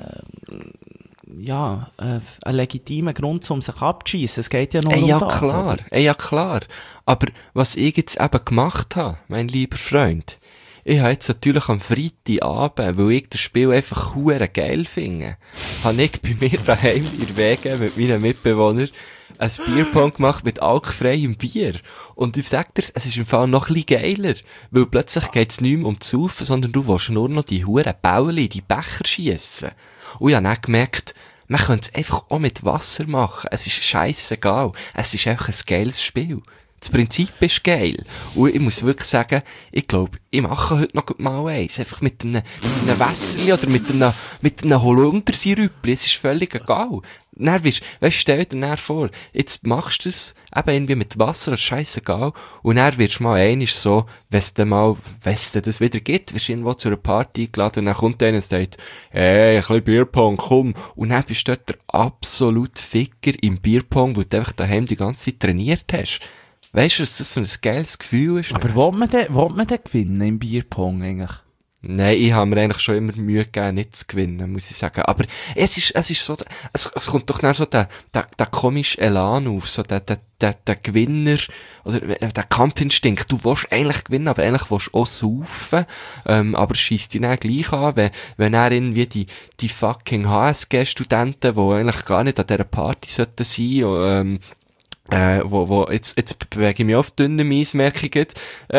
ja, äh, ein legitimer Grund, um sich abzuschiessen. Es geht ja nur Ey, um ja das. klar, Oder? ey, ja klar. Aber was ich jetzt eben gemacht habe, mein lieber Freund, ich habe jetzt natürlich am Freitagabend, weil ich das Spiel einfach hure geil finde, habe ich bei mir daheim in der Wege mit meinen Mitbewohnern ein Bierpong gemacht mit alkoholfreiem Bier. Und ich sag dir, es ist im Fall noch ein bisschen geiler, weil plötzlich geht's nicht mehr um das Saufen, sondern du willst nur noch die hure Bäueli, die Becher schiessen. Und ich habe dann gemerkt, man könnte es einfach auch mit Wasser machen. Es ist scheissegal. Es ist einfach ein geiles Spiel. Das Prinzip ist geil. Und ich muss wirklich sagen, ich glaube, ich mache heute noch mal eins. Einfach mit einem, mit einem Wässerli oder mit einem, mit einem Holundersirüppli. Es ist völlig egal. Dann wirst, weißt, stell dir dann vor, jetzt machst du es eben irgendwie mit Wasser, das ist scheissegal. Und dann wirst du mal einiges so, wenn es dann mal, wenn es das wieder gibt, wirst du irgendwo zu einer Party eingeladen und dann kommt einer und sagt, hey, ein bisschen Bierpong, komm. Und dann bist du dort der absolute Ficker im Bierpong, weil du einfach daheim die ganze Zeit trainiert hast. Weißt du, was das für ein geiles Gefühl ist? Aber will man denn, will man denn gewinnen im Bierpong eigentlich? Nein, ich habe mir eigentlich schon immer Mühe gegeben, nicht zu gewinnen, muss ich sagen. Aber es ist, es ist so, es, es kommt doch dann so der, der, der komische Elan auf, so der, der, der, der Gewinner, oder der Kampfinstinkt. Du willst eigentlich gewinnen, aber eigentlich willst du auch saufen, ähm, aber schiesst dich dann gleich an, wenn, wenn er irgendwie die, die fucking H S G-Studenten, die eigentlich gar nicht an dieser Party sollten sein, ähm, Äh, wo, wo, jetzt, jetzt bewege ich mich auf dünnem Eis, merke ich gerade, äh,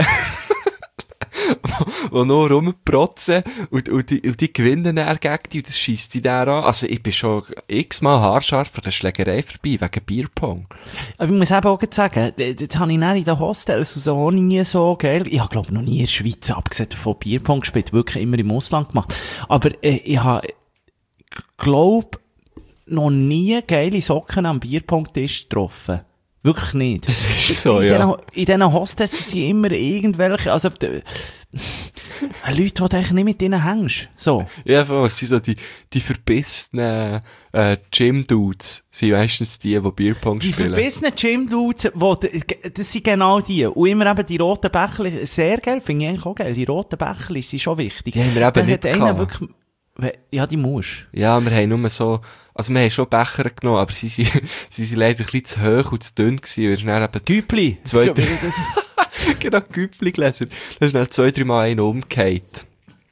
wo, wo nur rumprotzen und, und, die, und die gewinnen dann gegen die und das scheisst sie dann an. Also ich bin schon x-mal haarscharf von der Schlägerei vorbei, wegen Bierpong. Aber ich muss eben auch gerade sagen, d- das habe ich dann in den Hostels und so auch nie so geil. Ich habe, glaube ich, noch nie in der Schweiz, abgesehen von Bierpong gespielt, wirklich immer im Ausland gemacht. Aber äh, ich habe, glaube noch nie geile Socken am Bierpong-Tisch getroffen. Wirklich nicht. Das ist so, in ja. Den, in diesen Hostels sind immer irgendwelche, also, d- Leute, die du eigentlich nicht mit denen hängst. So. Ja, voll, es sind so die, die verbissenen, äh, Gym-Dudes, sind meistens die, die Bierpong Die spielen. verbissenen Gym-Dudes, wo, das sind genau die. Und immer eben die roten Bächli, sehr geil, finde ich eigentlich auch geil. Die roten Bächli sind schon wichtig. Die haben wir eben Dann nicht hat einer gehabt. wirklich, we- ja, die musst. Ja, wir haben nur so, also wir haben schon Becher genommen, aber sie sind, sie sind leider ein bisschen zu hoch und zu dünn gewesen, weil wir dann eben Güppli. zwei, drei, genau, Güppli-Gläser. Da ist dann zwei, drei Mal einen umgekehrt.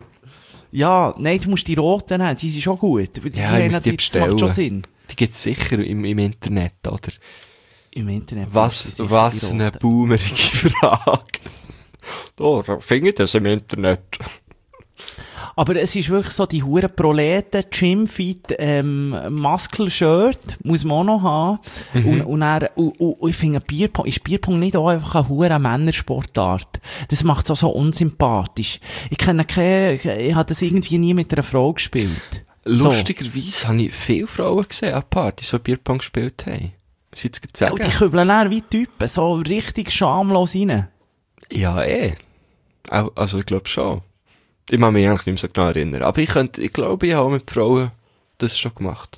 Ja, nein, du musst die roten nehmen, die sind schon gut. Die, Ja, ich muss die das macht schon bestellen. Sinn. Die gibt's sicher im, im Internet, oder? Im Internet. Was, findest du sicher was die eine roten. boomerige Frage. Da, finde ich das im Internet. Aber es ist wirklich so, die hure Proleten, Gymfit, ähm, Muscle-Shirt, muss man auch noch haben. Mhm. Und, und, dann, und, und, und ich finde, Bierpong, ist Bierpong nicht auch einfach eine hure Männersportart? Das macht es auch so unsympathisch. Ich kenne keine, ich habe das irgendwie nie mit einer Frau gespielt. Lustigerweise so. Habe ich viele Frauen gesehen an Partys, die Bierpong gespielt haben. Was jetzt ja, und die kübeln dann wie Typen, so richtig schamlos rein. Ja, eh. Also, ich glaube schon. Ich kann mich eigentlich nicht mehr so genau erinnern. Aber ich könnte, ich glaube, ich habe mit Frauen das schon gemacht.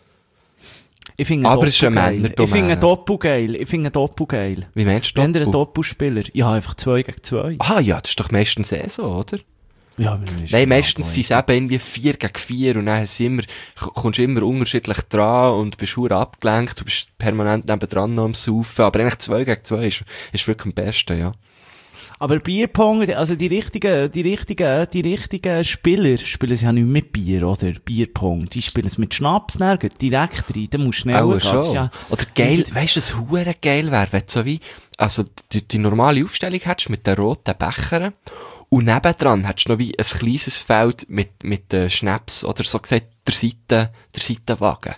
Ich finde Aber es ist ein Männer. Ich finde Doppel geil. Ich finde Doppel geil. Wie meinst du Doppel? Wenn ihr ein Doppelspieler? Ja, einfach zwei gegen zwei. Ah ja, das ist doch meistens eh so, oder? Ja, nein, meistens sind es eben irgendwie vier gegen vier und dann immer, kommst du immer unterschiedlich dran und bist verdammt abgelenkt, du bist permanent nebendran noch am Saufen, aber eigentlich zwei gegen zwei ist, ist wirklich am besten, ja. Aber Bierpong, also die richtigen, die richtigen, die richtigen Spieler spielen sie ja nicht mit Bier, oder? Bierpong. Die spielen es mit Schnaps, dann direkt rein, dann musst du schnell gehen. Schon. Ja, oder geil, weisst du, was hure geil wäre, wenn du so wie, also die, die normale Aufstellung hättest mit den roten Bechern und nebendran hättest du noch wie ein kleines Feld mit, mit den Schnaps, oder so gesagt, der Seite, der Seitenwagen.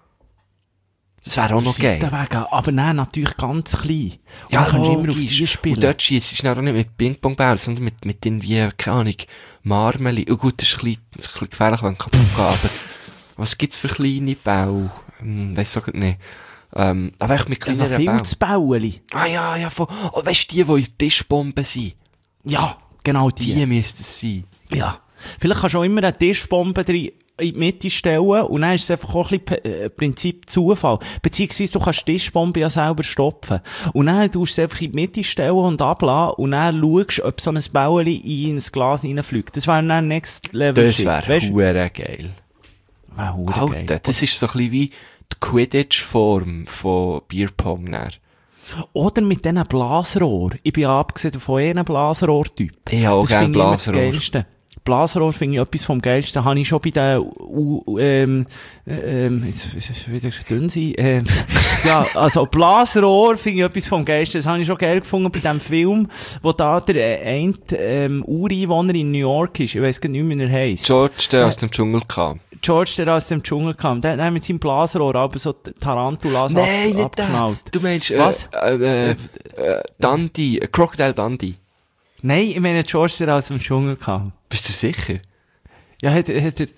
Das wäre auch noch geil. Seitenwagen, aber nein, natürlich ganz klein. Und ja, dann kannst du immer auf die spielen. Und dort schiessest du auch nicht mit Ping-Pong-Bällen, sondern mit, mit irgendwie, keine Ahnung, Marmeli. Und gut, das ist ein bisschen, das ist ein bisschen gefährlich, wenn du kaputt geht, aber was gibt's für kleine Bälle? Hm, weiss ich nicht. Ähm, aber echt mit kleineren Bällen. Also Filzbäueli. Ah ja, ja, von, oh, weisst du, die, die in Tischbomben sind? Ja, genau die. Die müssten es sein. Ja. Vielleicht kannst du auch immer eine Tischbombe drin in die Mitte stellen und dann ist es einfach auch ein bisschen äh, Prinzip Zufall. Beziehungsweise du kannst die Tischbombe ja selber stopfen. Und dann tust du es einfach in die Mitte stellen und ablassen und dann schaust du, ob so ein Bäueli in ein Glas reinfliegt. Das wäre dann Next Level. Das wäre hure geil. Wäre hure geil. Alter, das ist so ein bisschen wie die Quidditch-Form von Bierpong. Dann. Oder mit diesen Blasrohr. Ich bin ja abgesehen von einem Blasrohr-Typ. Ich habe auch gerne Blasrohr. Blasrohr finde ich etwas vom Geilsten. Habe ich schon bei den, uh, ähm, ähm, jetzt, jetzt wieder dünn sein, ähm, ja, also Blasrohr finde ich etwas vom Geilsten. Das habe ich schon geil gefunden bei dem Film, wo da der äh, ein, ähm, Ureinwohner in New York ist. Ich weiss gar nicht, wie er heisst. George, der äh, aus dem Dschungel kam. George, der aus dem Dschungel kam. Der hat mit seinem Blasrohr aber so Tarantulas Nein, ab, nicht abknallt. Der. Du meinst, äh, was? Äh, äh, äh, Dundee, äh, Crocodile Dundee. Nein, ich meine George, der aus dem Dschungel kam. Bist du sicher? Ja, hat, hat, hat,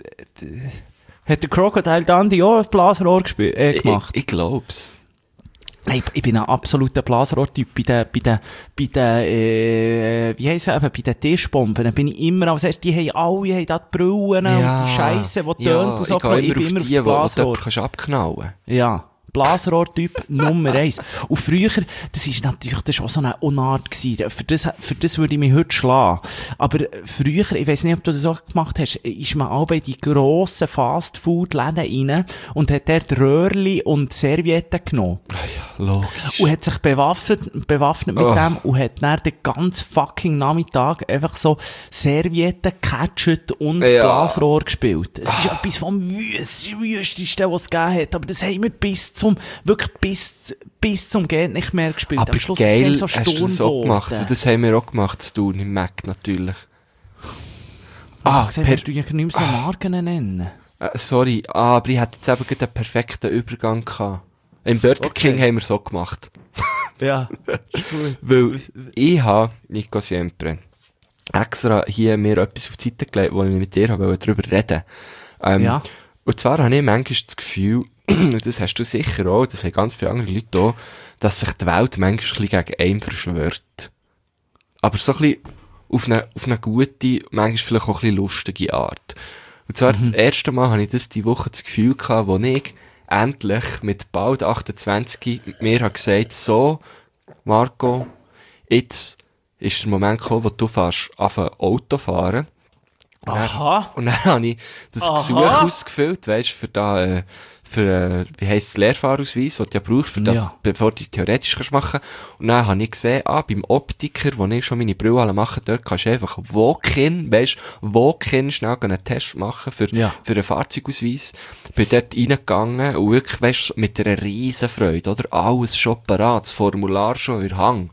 hat der Crocodile Dundee auch ein Blasrohr gespielt, äh, gemacht? Ich, ich glaub's. Nein, ich, ich bin ein absoluter Blasrohr-Typ. Bei den, bei den, bei den, äh, wie heisst es eben, bei den Tischbomben, dann bin ich immer als erstes, die haben alle, haben da die Brillen ja, und die Scheisse, die ja, tönt und so. Ich, ich bin immer auf die, Blasrohr. Wo du kannst abknallen. Ja. Blasrohr-Typ Nummer eins. Und früher, das ist natürlich, das war auch so eine Unart gewesen. Für das, für das würde ich mich heute schlagen. Aber früher, ich weiss nicht, ob du das auch gemacht hast, ist man auch bei die grossen Fast-Food-Läden rein und hat dort Röhrli und Servietten genommen. Ja, logisch. Und hat sich bewaffnet, bewaffnet mit oh. dem und hat dann den ganzen fucking Nachmittag einfach so Servietten gecatcht und ja. Blasrohr gespielt. Es ist ah. etwas vom Wüstesten, was es gegeben hat. Aber das haben wir bis zum wirklich bis, bis zum Geht nicht mehr gespielt. Aber am Schluss geil, ist es so hast du das auch gemacht? Und das haben wir auch gemacht zu tun, im Mac natürlich. Ah, ich per... nicht mehr so Marken nennen. Uh, sorry, ah, aber ich hatte jetzt eben einen perfekten Übergang gehabt. Im Burger okay. King haben wir so gemacht. Ja, ist gut. Weil ich habe, Nico Siempre, extra hier mir etwas auf die Seite gelegt, wo ich mit dir habe, darüber reden. Ähm, ja. Und zwar habe ich manchmal das Gefühl, und das hast du sicher auch, das haben ganz viele andere Leute auch, dass sich die Welt manchmal ein bisschen gegen einen verschwört. Aber so ein bisschen auf eine, auf eine gute, manchmal vielleicht auch ein bisschen lustige Art. Und zwar mhm. das erste Mal habe ich das diese Woche das Gefühl gehabt, wo ich endlich mit bald achtundzwanzig mir habe gesagt, so, Marco, jetzt ist der Moment gekommen, wo du fährst, anfangen Auto fahren. Und Aha. Dann, und dann habe ich das Aha. Gesuch ausgefüllt, weisst, für da, äh, für, äh, wie heisst es, Lehrfahrausweis, den du ja brauchst, für das, ja. bevor du theoretisch kannst machen. Und dann habe ich gesehen, ah, beim Optiker, wo ich schon meine Brille mache, dort kannst du einfach Walk-in, weisst, Walk-in schnell einen Test machen für, ja. für einen Fahrzeugausweis. Bin dort reingegangen und wirklich, weisst, mit einer riesen Freude, oder? Alles schon parat, das Formular schon in Hang.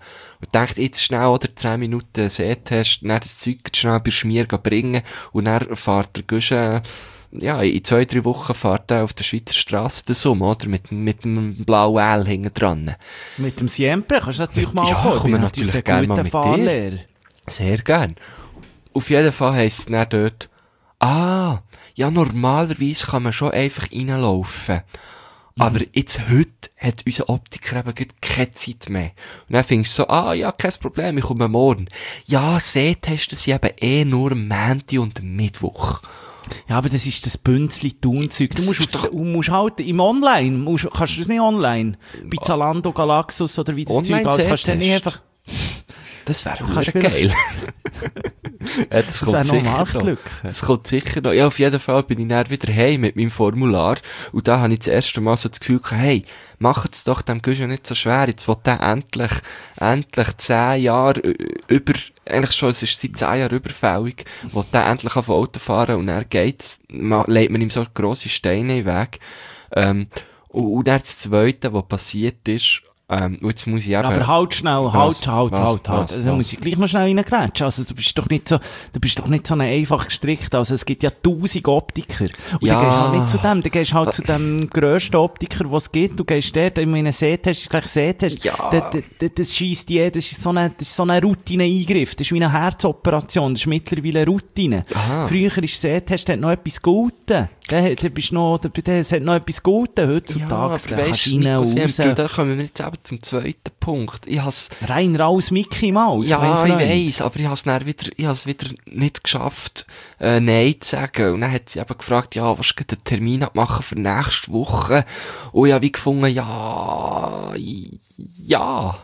Und denkt, jetzt schnell, oder zehn Minuten Sehtest, dann das Zeug schnell bei Schmier bringen, und dann fährt der Guschen, ja, in zwei, drei Wochen fährt er auf der Schweizer Strasse das um, oder? Mit, mit dem blauen L hinten dran. Mit dem Siempre kannst du natürlich Mit- mal ja, kommen. kommen Ich bin natürlich der gerne mal gute mit Fahrlehrer. Sehr gern. Auf jeden Fall heisst es dann dort, ah, ja, normalerweise kann man schon einfach reinlaufen. Aber jetzt, heute, hat unser Optiker eben gerade keine Zeit mehr. Und dann findest du so, ah, ja, kein Problem, ich komme morgen. Ja, Sehtesten sind eben eh nur am Montag und am Mittwoch. Ja, aber das ist das Bünzli-Tun-Zeug. Du Das musst, ist auf, doch- du musst halt im Online, musst, kannst du das nicht online? Bei Zalando, Galaxus oder wie das Zeug alles, kannst du dann nicht Online-Sehtest? einfach... Das wäre kannst verdammt geil. Ja, das, Das kommt wäre noch sicher noch. Marktlücke. Das kommt sicher noch. Ja, auf jeden Fall bin ich dann wieder heim mit meinem Formular. Und da habe ich das erste Mal so das Gefühl gehabt, hey, macht es doch dem Guschen nicht so schwer. Jetzt will der endlich, endlich zehn Jahre ü- über, eigentlich schon, es ist seit zehn Jahren überfällig, will der endlich auf Auto fahren und dann geht's, ma- legt man ihm so grosse Steine in den Weg. Ähm, und, und dann das Zweite, was passiert ist, ähm, und jetzt muss ich eben... Aber halt schnell, Was? halt, halt, Was? halt, halt. Was? Also Was? muss ich gleich noch schnell reingrätschen. Also du bist doch nicht so, du bist doch nicht so ein einfach gestrickt. Also es gibt ja tausend Optiker. Und Ja. dann gehst du halt nicht zu dem, dann gehst du halt zu dem grössten Optiker, was es gibt. Du gehst dort, in meinen Sehtest, ist gleich Sehtest. Ja. Das, das, das scheisst die, das ist so eine, das ist so eine Routine-Eingriff. Das ist wie eine Herzoperation. Das ist mittlerweile eine Routine. Aha. Früher ist Sehtest, hat noch etwas Gutes. Der, der bist noch, der, der, es hat noch etwas Gutes heutzutage. Ja, aber Da weisst kannst du, du rein, Nico, Sam, raus. du, da kommen wir jetzt eben zum zweiten Punkt. Ich has, Rein raus Mickey Mouse. ja, mein ich Freund. weiss, aber ich has dann wieder, ich has wieder nicht geschafft, äh, Nein zu sagen. Und dann hat sie eben gefragt, ja, was du einen Termin abmachen für nächste Woche? Und ich habe wie gefunden, ja, ja.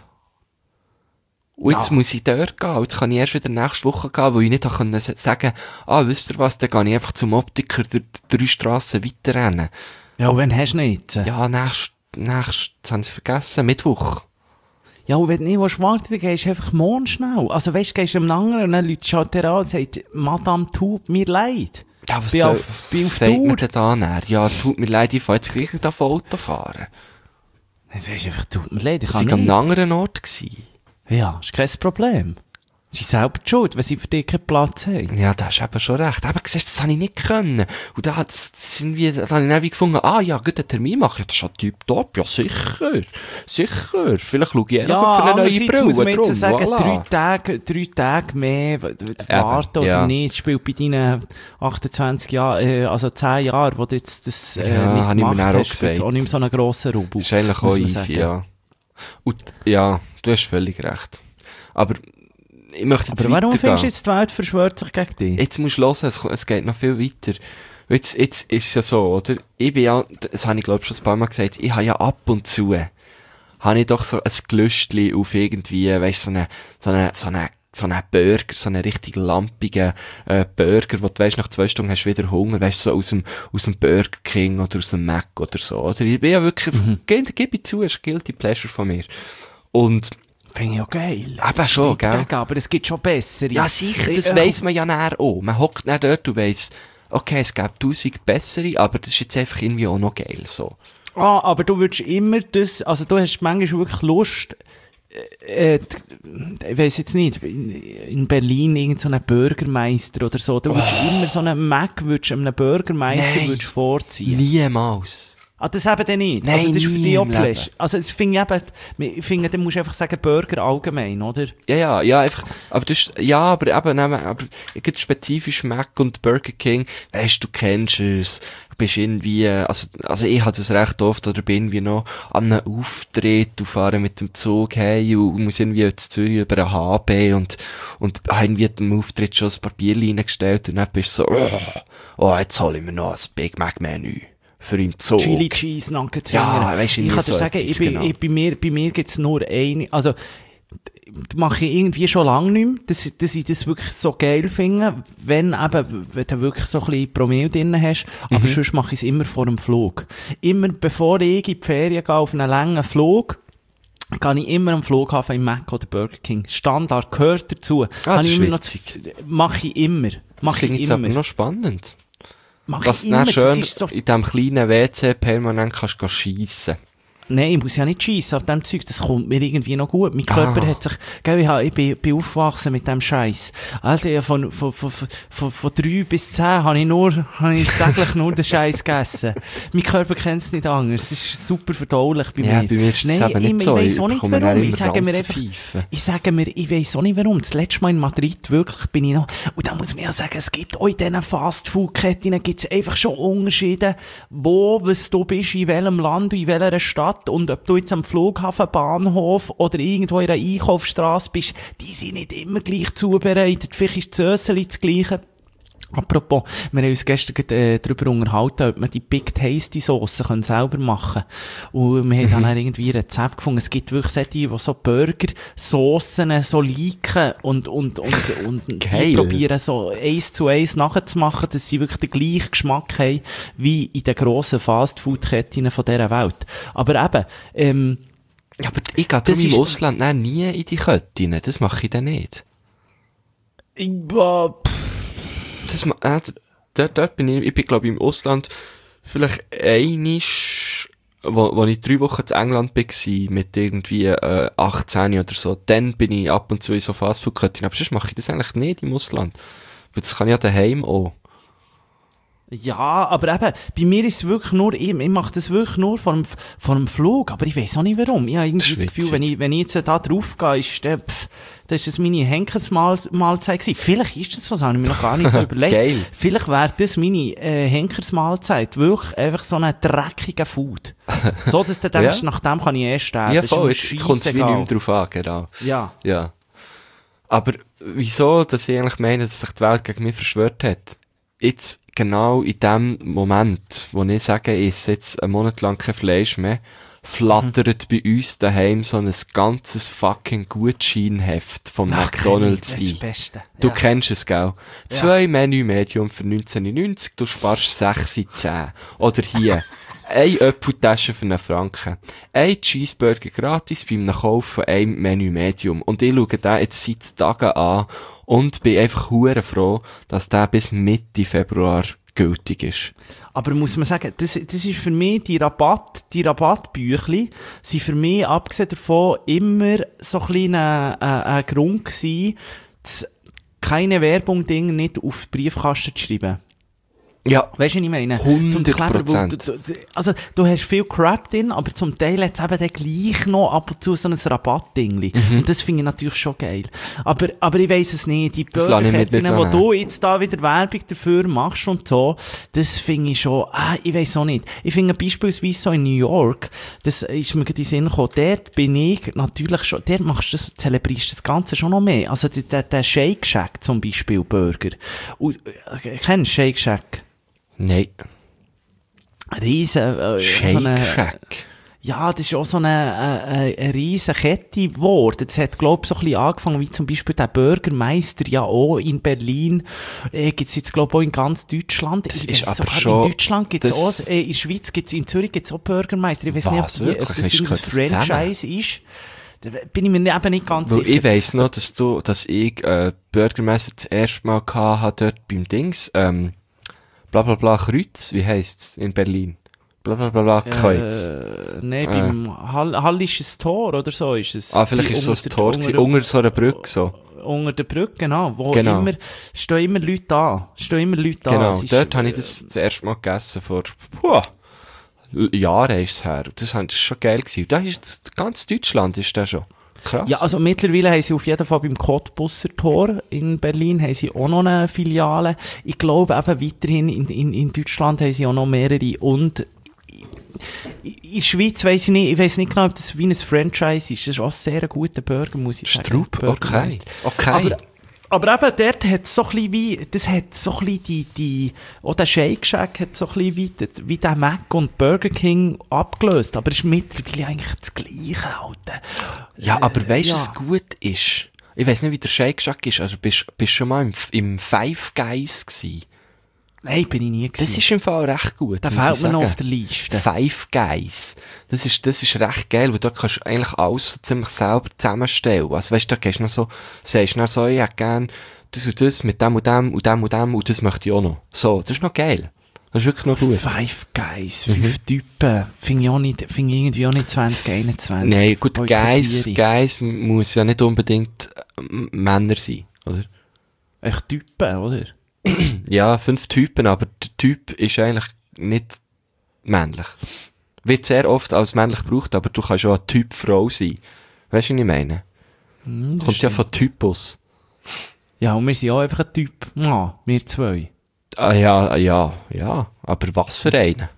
Und jetzt Ja. muss ich dort gehen. Und jetzt kann ich erst wieder nächste Woche gehen, wo ich nicht sagen konnte sagen, ah, wisst ihr was, dann gehe ich einfach zum Optiker d- drei Strassen weiter rennen. Ja, und wann hast du nicht? Ja, Ja, nächst, nächst, jetzt habe ich vergessen, Mittwoch. ja und wenn du nicht willst warten, dann gehst du einfach morgen schnell. Also weißt du, gehst du einem anderen und dann Leute schaut dir an und sagt, Madame, tut mir leid. Ja, was Bin soll, auf- was bin auf sagt Tour. man denn da näher? Ja, tut mir leid, ich fahre jetzt gleich nicht auf Auto fahren. Dann sagst du einfach, tut mir leid, ich Ich kann war an nicht. einem anderen Ort gewesen. Ja, ist kein Problem. Sie sind selber die schuld, wenn sie für dich keinen Platz haben. Ja, da hast du eben schon recht. Aber siehst, das habe ich nicht können. Und da hat das ist irgendwie, da habe ich dann wie gefunden, ah ja, gut, einen Termin machen. Ja, das ist ja tipptopp. Ja, sicher. Sicher. Vielleicht schaue ich eher Ja, noch für eine neue andererseits Brille. muss man drum, jetzt sagen, voilà. drei Tage, drei Tage mehr w- w- warten oder ja. nicht, spielt bei deinen achtundzwanzig Jahren, äh, also zehn Jahren, wo du jetzt das äh, Ja, nicht habe ich mir gemacht dann auch hast, spielt es gesagt. auch nicht mehr so einen grossen Rubel. Das ist eigentlich muss auch man easy, sagen. ja. Und, ja, du hast völlig recht. Aber, ich möchte jetzt Aber warum weitergehen. findest du jetzt, die Welt verschwört sich gegen dich? Jetzt musst du hören, es, es geht noch viel weiter. Jetzt, jetzt ist es ja so, oder? Ich bin ja, das habe ich glaube schon ein paar Mal gesagt, ich habe ja ab und zu, habe ich doch so ein Gelüstli auf irgendwie, weißt du, so eine, so eine, so eine, so einen Burger, so einen richtig lampigen, äh, Burger, wo du weisst, nach zwei Stunden hast du wieder Hunger, weisst du, so aus dem, aus dem Burger King oder aus dem Mac oder so. Also ich bin ja wirklich, Mhm. gib, gib ich zu, ist ein Guilty Pleasure von mir. Und, Finde ich auch geil. Aber Das schon, steht gell? dagegen, aber es gibt schon bessere. ja, sicher, das Äh, weiss man ja näher auch. Man hockt dann dort und weiss, okay, es gibt tausend bessere, aber das ist jetzt einfach irgendwie auch noch geil, so. Ah, aber du würdest immer das, also du hast manchmal wirklich Lust, äh, äh, ich weiss jetzt nicht, in, in Berlin irgend so einen Bürgermeister oder so, du würdest immer so einen Mac, würdest einem Bürgermeister Nein. würdest vorziehen. Niemals. Ah, das eben dann nicht. Nein, also das ist für nie dich im auch Leben. Pläsch. Also das finde ich eben, ich finde, dann musst du einfach sagen Burger allgemein, oder? Ja, ja, ja, einfach, aber das ist, ja, aber eben, nehmen, aber, ich gibt spezifisch Mac und Burger King, weisst du, kennst es, du bist irgendwie, also, also ich hatte das recht oft, oder bin irgendwie noch an einem Auftritt, und fahre mit dem Zug hey und muss irgendwie zu Zürich über einen H B und, und habe irgendwie dem Auftritt schon ein paar Bierchen reingestellt und dann bist du so, oh, oh, jetzt hole ich mir noch ein Big Mac Menü. Für ihn Zug. Chili Cheese Nuggets. Ja, hingern. weisst du, ich nie kann dir so sagen, etwas, ich bin, genau. ich, bei mir, bei mir gibt's nur eine, also, das mache ich irgendwie schon lange nicht mehr, dass, dass ich das wirklich so geil finde, wenn eben, wenn du wirklich so ein bisschen Promille drin hast, aber Mhm. sonst mache ich es immer vor dem Flug. Immer bevor ich in die Ferien gehe, auf einen langen Flug, gehe ich immer am Flughafen im Mac oder Burger King. Standard, gehört dazu. Ah, Habe das ich ist immer noch, witzig. mache ich immer. Das Mache klingt ich jetzt aber immer. noch spannend. Mache Dass ich du immer. dann Das schön ist so in diesem kleinen W C permanent kannst du schiessen. Nein, ich muss ja nicht schiessen auf dem Zeug, das kommt mir irgendwie noch gut. Mein Körper Ah. hat sich, gell, ich, hab, ich bin, bin aufgewachsen mit dem Scheiß. Alter, ja, von, von, von, von, von drei bis zehn habe ich nur, habe ich täglich nur den Scheiß gegessen. Mein Körper kennt es nicht anders. Es ist super verdaulich bei Ja, mir. bei mir ist das Nein, eben nicht ich, so. Ich weiss Ich auch nicht bekomme dann warum. Ich immer sage mir einfach, Ranzenpfeifen. ich sage mir, ich weiss auch nicht warum. Das letzte Mal in Madrid, wirklich, bin ich noch, und da muss man ja sagen, es gibt auch in diesen Fast-Food-Ketten gibt es einfach schon Unterschiede, wo, was du bist, in welchem Land, in welcher Stadt, und ob du jetzt am Flughafen, Bahnhof oder irgendwo in einer Einkaufsstrasse bist, die sind nicht immer gleich zubereitet. Vielleicht ist das Söseli das Gleiche. Apropos, wir haben uns gestern äh, darüber unterhalten, ob man die Big Tasty Sauce können selber machen kann. Und wir haben dann irgendwie ein Rezept gefunden. Es gibt wirklich solche, die so Burger, Saucen so liken und, und, und, und die Geil. probieren so eins zu eins nachzumachen, dass sie wirklich den gleichen Geschmack haben wie in den grossen Fast-Food-Ketten von dieser Welt. Aber eben, ähm, Ja, aber ich gehe Das darum im ist- Ausland nein, nie in die Ketten. Das mache ich dann nicht. ich, äh, pff, Das, ma- äh, dort, dort bin ich, ich bin glaube ich im Ausland vielleicht einisch, wo, wo ich drei Wochen zu England war, mit irgendwie äh, achtzehn oder so, dann bin ich ab und zu in so Fastfood-Ketten, aber sonst mache ich das eigentlich nicht im Ausland. Weil das kann ich ja daheim auch. ja, aber eben, bei mir ist es wirklich nur, ich, ich mache das wirklich nur vor dem, vor dem Flug, aber ich weiss auch nicht warum. Ich habe irgendwie das Das ist Gefühl, wenn ich, wenn ich jetzt da drauf gehe, ist der, pff, das ist das meine Henkersmahlzeit gewesen. Vielleicht ist das so, das habe ich mir noch gar nicht so überlegt. Geil. Vielleicht wäre das meine äh, Henkersmahlzeit wirklich einfach so ein dreckiger Food. So, dass du denkst, Ja. nach dem kann ich eh sterben. Ja, Das ist voll, mir jetzt, jetzt kommt es wie nicht scheissegal. mehr drauf an, genau. Ja. Ja. Aber wieso, dass ich eigentlich meine, dass sich die Welt gegen mich verschwört hat? Jetzt, genau in dem Moment, wo ich sage, ich esse jetzt einen Monat lang kein Fleisch mehr, flattert bei uns daheim so ein ganzes fucking Gutscheinheft vom Ach, McDonalds kenn ich, das ist ein. das Beste. Du Ja. kennst es, gell? Zwei Menü Medium für neunzehn neunzig, du sparst sechs zehn. Oder hier, eine Apfeltasche für einen Franken. Ein Cheeseburger gratis beim Kauf von einem Menü Medium. Und ich schaue den jetzt seit Tagen an und bin einfach hure froh, dass der bis Mitte Februar gültig ist. Aber muss man sagen, das, das ist für mich, die Rabatt, die Rabattbüchli, sind für mich, abgesehen davon, immer so ein kleiner, äh, ein Grund gewesen, das, keine Werbung-Ding nicht auf die Briefkasten zu schreiben. Ja. Weißt du, was ich meine? hundert Zum Kleber, weil Prozent. du- du- Also, du hast viel Crap drin, aber zum Teil hat es eben dann gleich noch ab und zu so ein Rabattdingli. Mhm. Und das finde ich natürlich schon geil. Aber, aber ich weiss es nicht. Die Das lasse ich mir Burgerketten, nicht wo nehmen. du jetzt da wieder Werbung dafür machst und so, das finde ich schon, ah, ich weiss auch nicht. Ich finde beispielsweise so in New York, das ist mir gerade in den Sinn gekommen, dort bin ich natürlich schon, dort machst du das, zelebrierst du das Ganze schon noch mehr. Also, der, der, der Shake Shack zum Beispiel, Burger. Und, äh, kennst du Shake Shack? Nein. Riesen, äh, Shake so eine, Shack. ja, das ist auch so eine, äh, eine riesen Kette geworden. Das hat, glaub ich, so ein bisschen angefangen, wie zum Beispiel der Bürgermeister ja auch in Berlin. Äh, gibt's jetzt, glaub ich, auch in ganz Deutschland. Das Ich ist weiss aber sogar, schon- in Deutschland gibt's das- auch, äh, in der Schweiz gibt's, in Zürich gibt's auch Bürgermeister. Ich weiss Was, nicht, ob, die, ob wirklich? das Hast du irgendein gehört, das zusammen? Franchise ist. Da bin ich mir eben nicht ganz Weil sicher. ich weiss noch, dass du, dass ich, äh, Bürgermeister das erste Mal gehabt habe dort beim Dings, ähm, bla bla bla Kreuz, wie heisst's in Berlin? Bla bla bla bla Kreuz. Äh, nein, Äh. beim Hall Hallisches Tor oder so ist es. ah, vielleicht Bei- ist es so unter ein der- Tor unter gewesen, der- unter so einer Brücke, so. Unter der Brücke, genau. Wo Genau. immer, stehen immer Leute an. Stehen immer Leute an. Genau, Es ist, dort habe ich äh, das das erste Mal gegessen, vor, puh, Jahren ist es her. Und das, das ist schon geil gewesen. Da ist jetzt, ganz Deutschland ist das schon. Krass. Ja, also mittlerweile haben sie auf jeden Fall beim Cottbusser Tor in Berlin haben sie auch noch eine Filiale. Ich glaube eben weiterhin in, in, in Deutschland haben sie auch noch mehrere und in der Schweiz weiss ich nicht, ich weiss nicht genau, ob das wie ein Franchise ist. Das ist auch ein sehr guter Burger, muss ich sagen. Strub, okay. Bürgermeister. Okay. Aber, aber eben, dort hat so ein bisschen wie, das hat so ein bisschen die, die, auch der Shake Shack hat so ein bisschen wie, die- wie der Mac und Burger King abgelöst. Aber es ist mittlerweile eigentlich das Gleiche, Alter. Ja, aber weißt du, ja. was gut ist? Ich weiss nicht, wie der Shake Shack ist, also bist du schon mal im, im Five Guys gewesen? Nein, bin ich nie gewesen. Das ist im Fall recht gut. Da muss fehlt ich mir noch sagen. auf der Liste. Five Guys. Das ist, das ist recht geil, weil da kannst du eigentlich alles so ziemlich selber zusammenstellen. Also weißt du, da gehst du noch so, sagst du noch so, ich hätte gern das und das mit dem und dem und dem und dem und das möchte ich auch noch. So, das ist noch geil. Das ist wirklich noch gut. Five Guys, fünf Typen. Finde ich, auch nicht, finde ich irgendwie auch nicht zwanzig einundzwanzig. Nein, gut, Guys, Boykottiere. Guys muss ja nicht unbedingt äh, Männer sein, oder? Echt Typen, oder? Ja, fünf Typen, aber der Typ ist eigentlich nicht männlich. Wird sehr oft als männlich gebraucht, aber du kannst auch ein Typ Frau sein. Weißt du, was ich meine? Hm, das Kommt ja stimmt. von Typus. Ja, und wir sind auch einfach ein Typ. Ja, wir zwei. Ah, ja, ja, ja. Aber was für einen?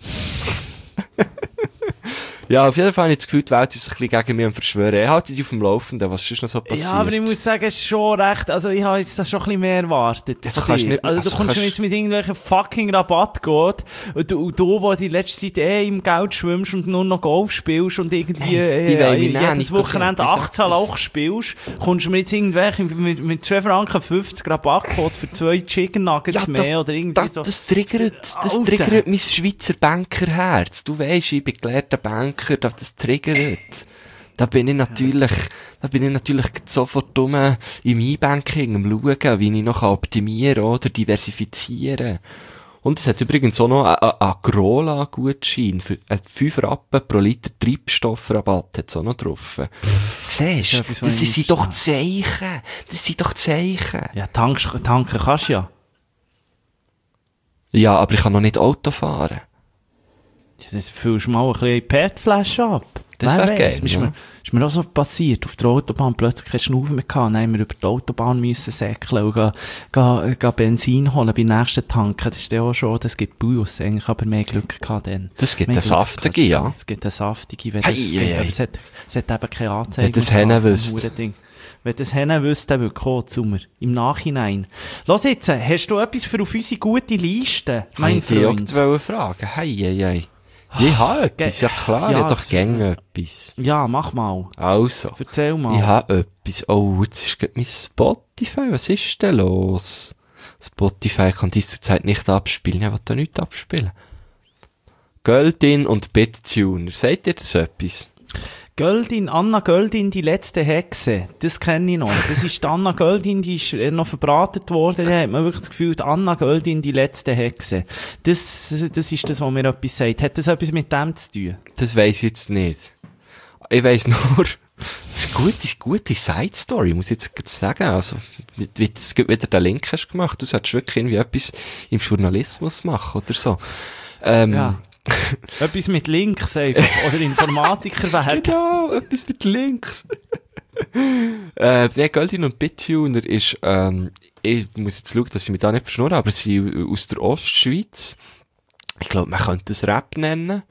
Ja, auf jeden Fall habe ich das Gefühl, die Welt ist ein bisschen gegen mich am Verschwören. Ich halte dich auf dem Laufenden, was ist noch so passiert? Ja, aber ich muss sagen, es ist schon recht, also ich habe jetzt da schon ein bisschen mehr erwartet. Ja, du von kannst dir. nicht- also, also du kommst kannst- mir jetzt mit irgendwelchen fucking Rabattcode und du, und du, wo die letzte Zeit eh im Geld schwimmst und nur noch Golf spielst und irgendwie Hey, die äh, wollen mich nehmen, jedes Nico, Wochenende ich sag achtzehn das. Loch spielst, kommst du mir jetzt irgendwelche mit, mit zwei Franken fünfzig Rabattcode für zwei Chicken Nuggets Ja, mehr da- oder irgendwie Das, so. das triggert, das Alter. triggert mein Schweizer Bankerherz. Du weisst, ich bin gelehrter Banker, das das triggert. Da bin ich natürlich, da bin ich natürlich sofort dumm im E-Banking am schauen, wie ich noch optimieren oder diversifizieren. Und es hat übrigens auch noch einen Agrola-Gutschein für äh, fünf Rappen pro Liter Treibstoffrabatt hat's auch noch drauf. Siehst du, Das ist etwas, was das ich sind nicht doch verstehe. Zeichen. Das sind doch Zeichen. Ja, tank, tanken kannst du ja. Ja, aber ich kann noch nicht Auto fahren. Ja, dann füllst du mal ein bisschen die P E T-Flasche ab. Das Wer wär geil, weiss? Ist, ja. mir, ist mir auch so passiert. Auf der Autobahn plötzlich keine Schnaufe mehr gehabt. Dann haben wir über die Autobahn müssen säckeln und gehen, gehen, gehen Benzin holen bei nächsten Tanken. Das ist ja auch schon, das gibt Bus eigentlich, aber mehr Glück gehabt dann. Das gibt Mehr eine Glück saftige, gehabt. ja. Es gibt eine saftige, wenn Hei, das, hei, hei. aber es hat, es hat eben keine Anzeige. Wenn das gehabt Hennen vom wüsst. Hurending. Wenn das Hennen wüsste, dann würde kommen zu mir. Im Nachhinein. Los jetzt, hast du etwas für auf unsere gute Liste, mein Ich wollte Freund? dich auch fragen. Hei, hei, hei. Ich habe etwas, ja klar, Ja, ich habe das- doch gerne etwas. Ja, mach mal. Also, Erzähl mal. ich habe etwas. Oh, jetzt ist gerade mein Spotify. Was ist denn los? Spotify kann dies zurzeit nicht abspielen. Ich will da nichts abspielen. Göldin und BitTuner. Seht ihr das etwas? Göldin, Anna Göldin, die letzte Hexe, das kenne ich noch. Das ist die Anna Göldin, die ist äh, noch verbratet worden. Da hat man wirklich das Gefühl, die Anna Göldin, die letzte Hexe. Das, das ist das, was mir etwas sagt. Hat das etwas mit dem zu tun? Das weiss ich jetzt nicht. Ich weiss nur, das ist eine gute, gute Side-Story, muss ich jetzt gerade sagen. Also, wie, wie du jetzt gerade wieder den Link hast gemacht. Du solltest wirklich irgendwie etwas im Journalismus machen oder so. Ähm, Ja. Etwas mit Links einfach. Oder Informatiker werden. Genau, etwas mit Links. äh, nee, Göldin und BitTuner ist, ähm, ich muss jetzt schauen, dass ich mich da nicht verschnurre, aber sie sind aus der Ostschweiz. Ich glaube, man könnte es Rap nennen.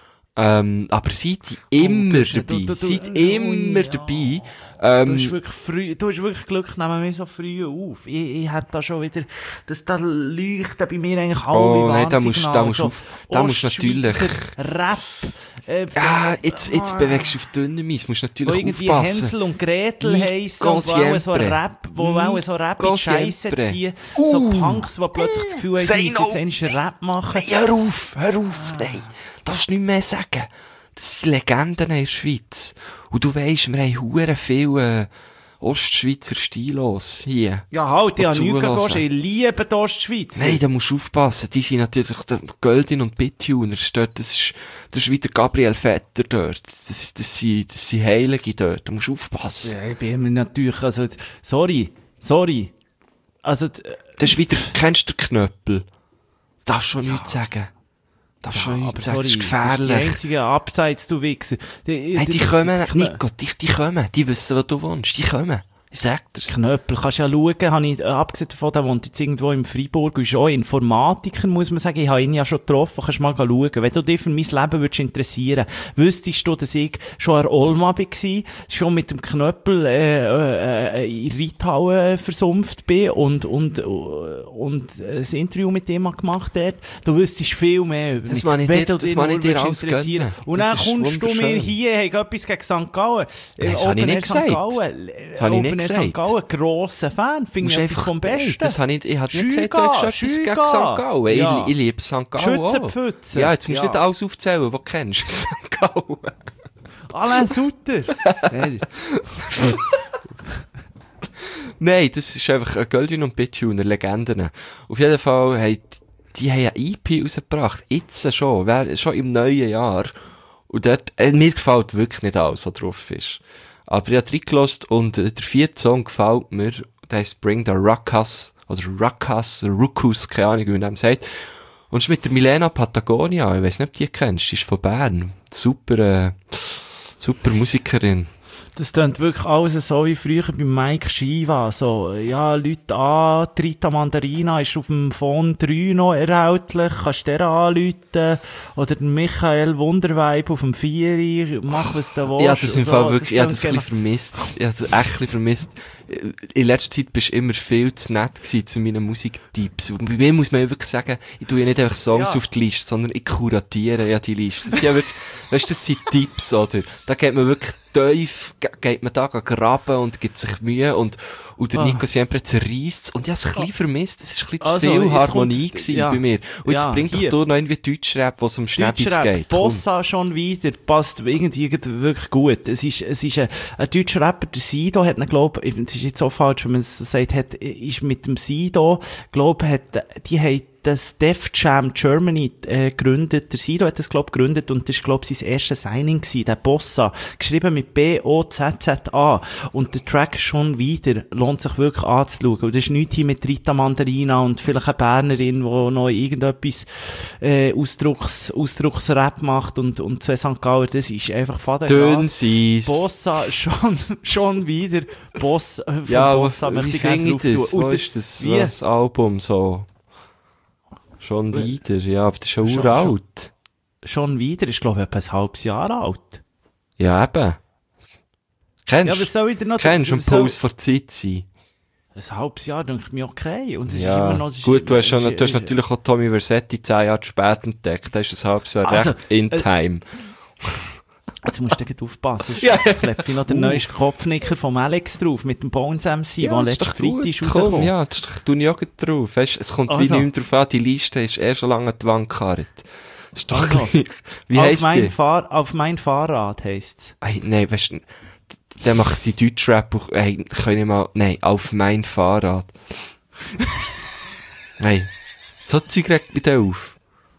Ähm, aber seid immer du hast nicht- dabei. du- du- Seid du- immer ja. dabei. Du Ähm, hast wirklich früh, du hast wirklich Glück, nehmen wir so früh auf. Ich, ich hätte da schon wieder, das, da leuchten bei mir eigentlich alle Oh, nein, da musst- Warnsignale. da musst du So auf- da musst du natürlich- Ostschweizer Rap. Äh, ah, jetzt, jetzt ah, bewegst du auf dünnem Eis. Musst wo natürlich irgendwie aufpassen. Hänsel und Gretel Mi heissen und wo auch so siempre. Rap, wo Mi auch so Rap in die Scheisse siempre. ziehen. Uh. So Punks, die plötzlich das Gefühl haben, Say sie müssen no. jetzt einmal Rap machen. Nein, hör auf, hör auf, nein. Darfst nicht mehr sagen. Das sind Legenden in der Schweiz. Und du weisst, wir haben hure viele äh, Ostschweizer Stilos hier. Ja, halt, ich habe nichts Zulassen. gehört. Ich liebe die Ostschweiz. Nein, da musst du aufpassen. Die sind natürlich der Göldin und BitTuner. Dort, das ist, das ist wieder Gabriel Vetter dort. Das ist, das sind, das sind Heilige dort. Da musst du aufpassen. Ja, ich bin mir natürlich, also, sorry, sorry. Also, d- Das ist wieder, kennst du den Knöppel? Darfst schon nichts sagen. Darfst schon aber nichts sagen. sorry, Das ist das ist gefährlich. die einzige Abseits, du Wichser. Die, Hey, die die- kommen, die- die- Nico, die, die kommen. Die wissen, wo du wohnst. Die kommen. Ich sag dir's. Knöppel, kannst ja schauen, habe ich, äh, abgesehen davon, der wohnt jetzt irgendwo in Freiburg, ist auch Informatiker, muss man sagen, ich habe ihn ja schon getroffen, kannst mal schauen. Wenn du dich für mein Leben würdest interessieren, wüsstest du, dass ich schon an Olma war, schon mit dem Knöppel, äh, äh, in Reithauen versumpft bin und, und, äh, und ein Interview mit ihm gemacht dort. Du wüsstest viel mehr über Das mich. mag ich Wenn dir- du das dich mag nur ich dir würdest alles interessieren. gönnen. Und Das dann ist kommst du mir wunderschön. hier, hey, etwas gegen Sankt Gallen. Nein, das habe ich nicht gesagt. Gallen. Das habe ich nicht Open Air gesagt. Sankt Gallen, grosser Fan, finde ich Musst etwas vom Nein, Besten. das habe ich, ich habe nicht Schüga, gesagt, du hast etwas gegen Schüga. Sankt Gallen. Ja. Ich, ich liebe Sankt Gallen auch. Schützenpfütze. Ja, jetzt musst du Ja. nicht alles aufzählen, was du kennst. Sankt Gallen. Alain Sutter. Nein. Nein, das ist einfach ein Göldin und BitTuner, Legenden. Auf jeden Fall hat die haben eine E P rausgebracht. Jetzt schon, wär, schon im neuen Jahr. Und dort, äh, mir gefällt wirklich nicht alles, was drauf ist. Aber ich habe reingelassen und äh, der vierte Song gefällt mir. Der heisst Bring the Ruckus, oder Ruckus, Ruckus, keine Ahnung, wie man dem sagt. Und es ist mit der Milena Patagonia, ich weiss nicht, ob du die kennst, die ist von Bern. Super, äh, super Musikerin. Das klingt wirklich alles so wie früher bei Mike Shiva. So, ja, Leute an, Trita Mandarina ist auf dem Phone drei noch erhältlich, kannst du den anrufen. Oder der Michael Wunderweib auf dem vier, mach was du willst. Ja, das im so, Fall wirklich, das ich habe das ein genau. bisschen vermisst. Ich habe das echt ein bisschen vermisst. In letzter Zeit bist du immer viel zu nett gewesen zu meinen Musiktipps. Und bei mir muss man ja wirklich sagen, ich tue ja nicht einfach Songs Ja. auf die Liste, sondern ich kuratiere ja die Liste. Das sind ja wirklich, weißt du, das sind Tipps, oder? Da geht man wirklich tief, ge- geht man da graben und gibt sich Mühe und, und der Ah. Nico Siempre zerreisst. Und ich habe es ein bisschen vermisst. Es ist ein bisschen zu Also, viel jetzt Harmonie kommt- gewesen ja. bei mir. Und jetzt Ja, bring doch hier. du noch irgendwie Deutschrap, wo es um Schnäppis Deutschrap, geht. Komm. Bossa schon wieder, passt irgendwie wirklich gut. Es ist, es ist ein, ein deutscher Rapper, der Sido hat ihn, glaub, es ist jetzt so falsch, wenn man es sagt, hat, ist mit dem Sido, glaub, hat, die haben das Def Jam Germany äh, gegründet. Der Sido hat das, glaub, gegründet und das ist, glaub, sein erstes Signing gewesen, der Bossa. Geschrieben mit B O Z Z A. Und der Track schon wieder lohnt sich wirklich anzuschauen. Und das ist nichts hier mit Rita Mandarina und vielleicht eine Bernerin, die noch irgendetwas äh, Ausdrucks, Ausdrucksrap macht und, und zwei Sankt Gauer. Das ist einfach Vater. Dünn sie's. Bossa schon, schon wieder. Boss, äh, von Ja, Bossa was, möchte wie ich gerne finde ich drauf das? tun. Wo Und ist das, wie? das Album so? Schon wieder, ja, aber das ist schon Schon- uralt. Schon wieder, ist glaube ich etwa ein halbes Jahr alt. Ja, eben. Kennst Ja, was soll ich denn noch... Kennst du, was und soll- Puls vor Zeit sein? Ein halbes Jahr denke ich mir okay. Und es ist Ja, immer noch... es ist- gut, du hast, schon, es ist- du hast natürlich auch Tommy Versetti zehn Jahre später entdeckt. Da ist ein halbes Jahr Also, recht in äh, time. Jetzt musst du gleich aufpassen. Ja. Ich klebe noch den Uh. neuesten Kopfnicker vom Alex drauf, mit dem Bones M C, der letzten Freitag ist Komm, rausgekommen. ja, das ist doch- tu ich auch gleich drauf. Weißt, es kommt wie Also. nicht mehr drauf an, die Liste ist eh schon lange an die Wand gekarrt. Ist doch Also. gleich. Wie auf, heisst mein die? Fahr auf mein Fahrrad heisst's. Ey, nein, weißt du, der macht sie Deutschrap, auch- ey, kann ich mal, nein, auf mein Fahrrad. Nein, so Zeug regt mich da auf.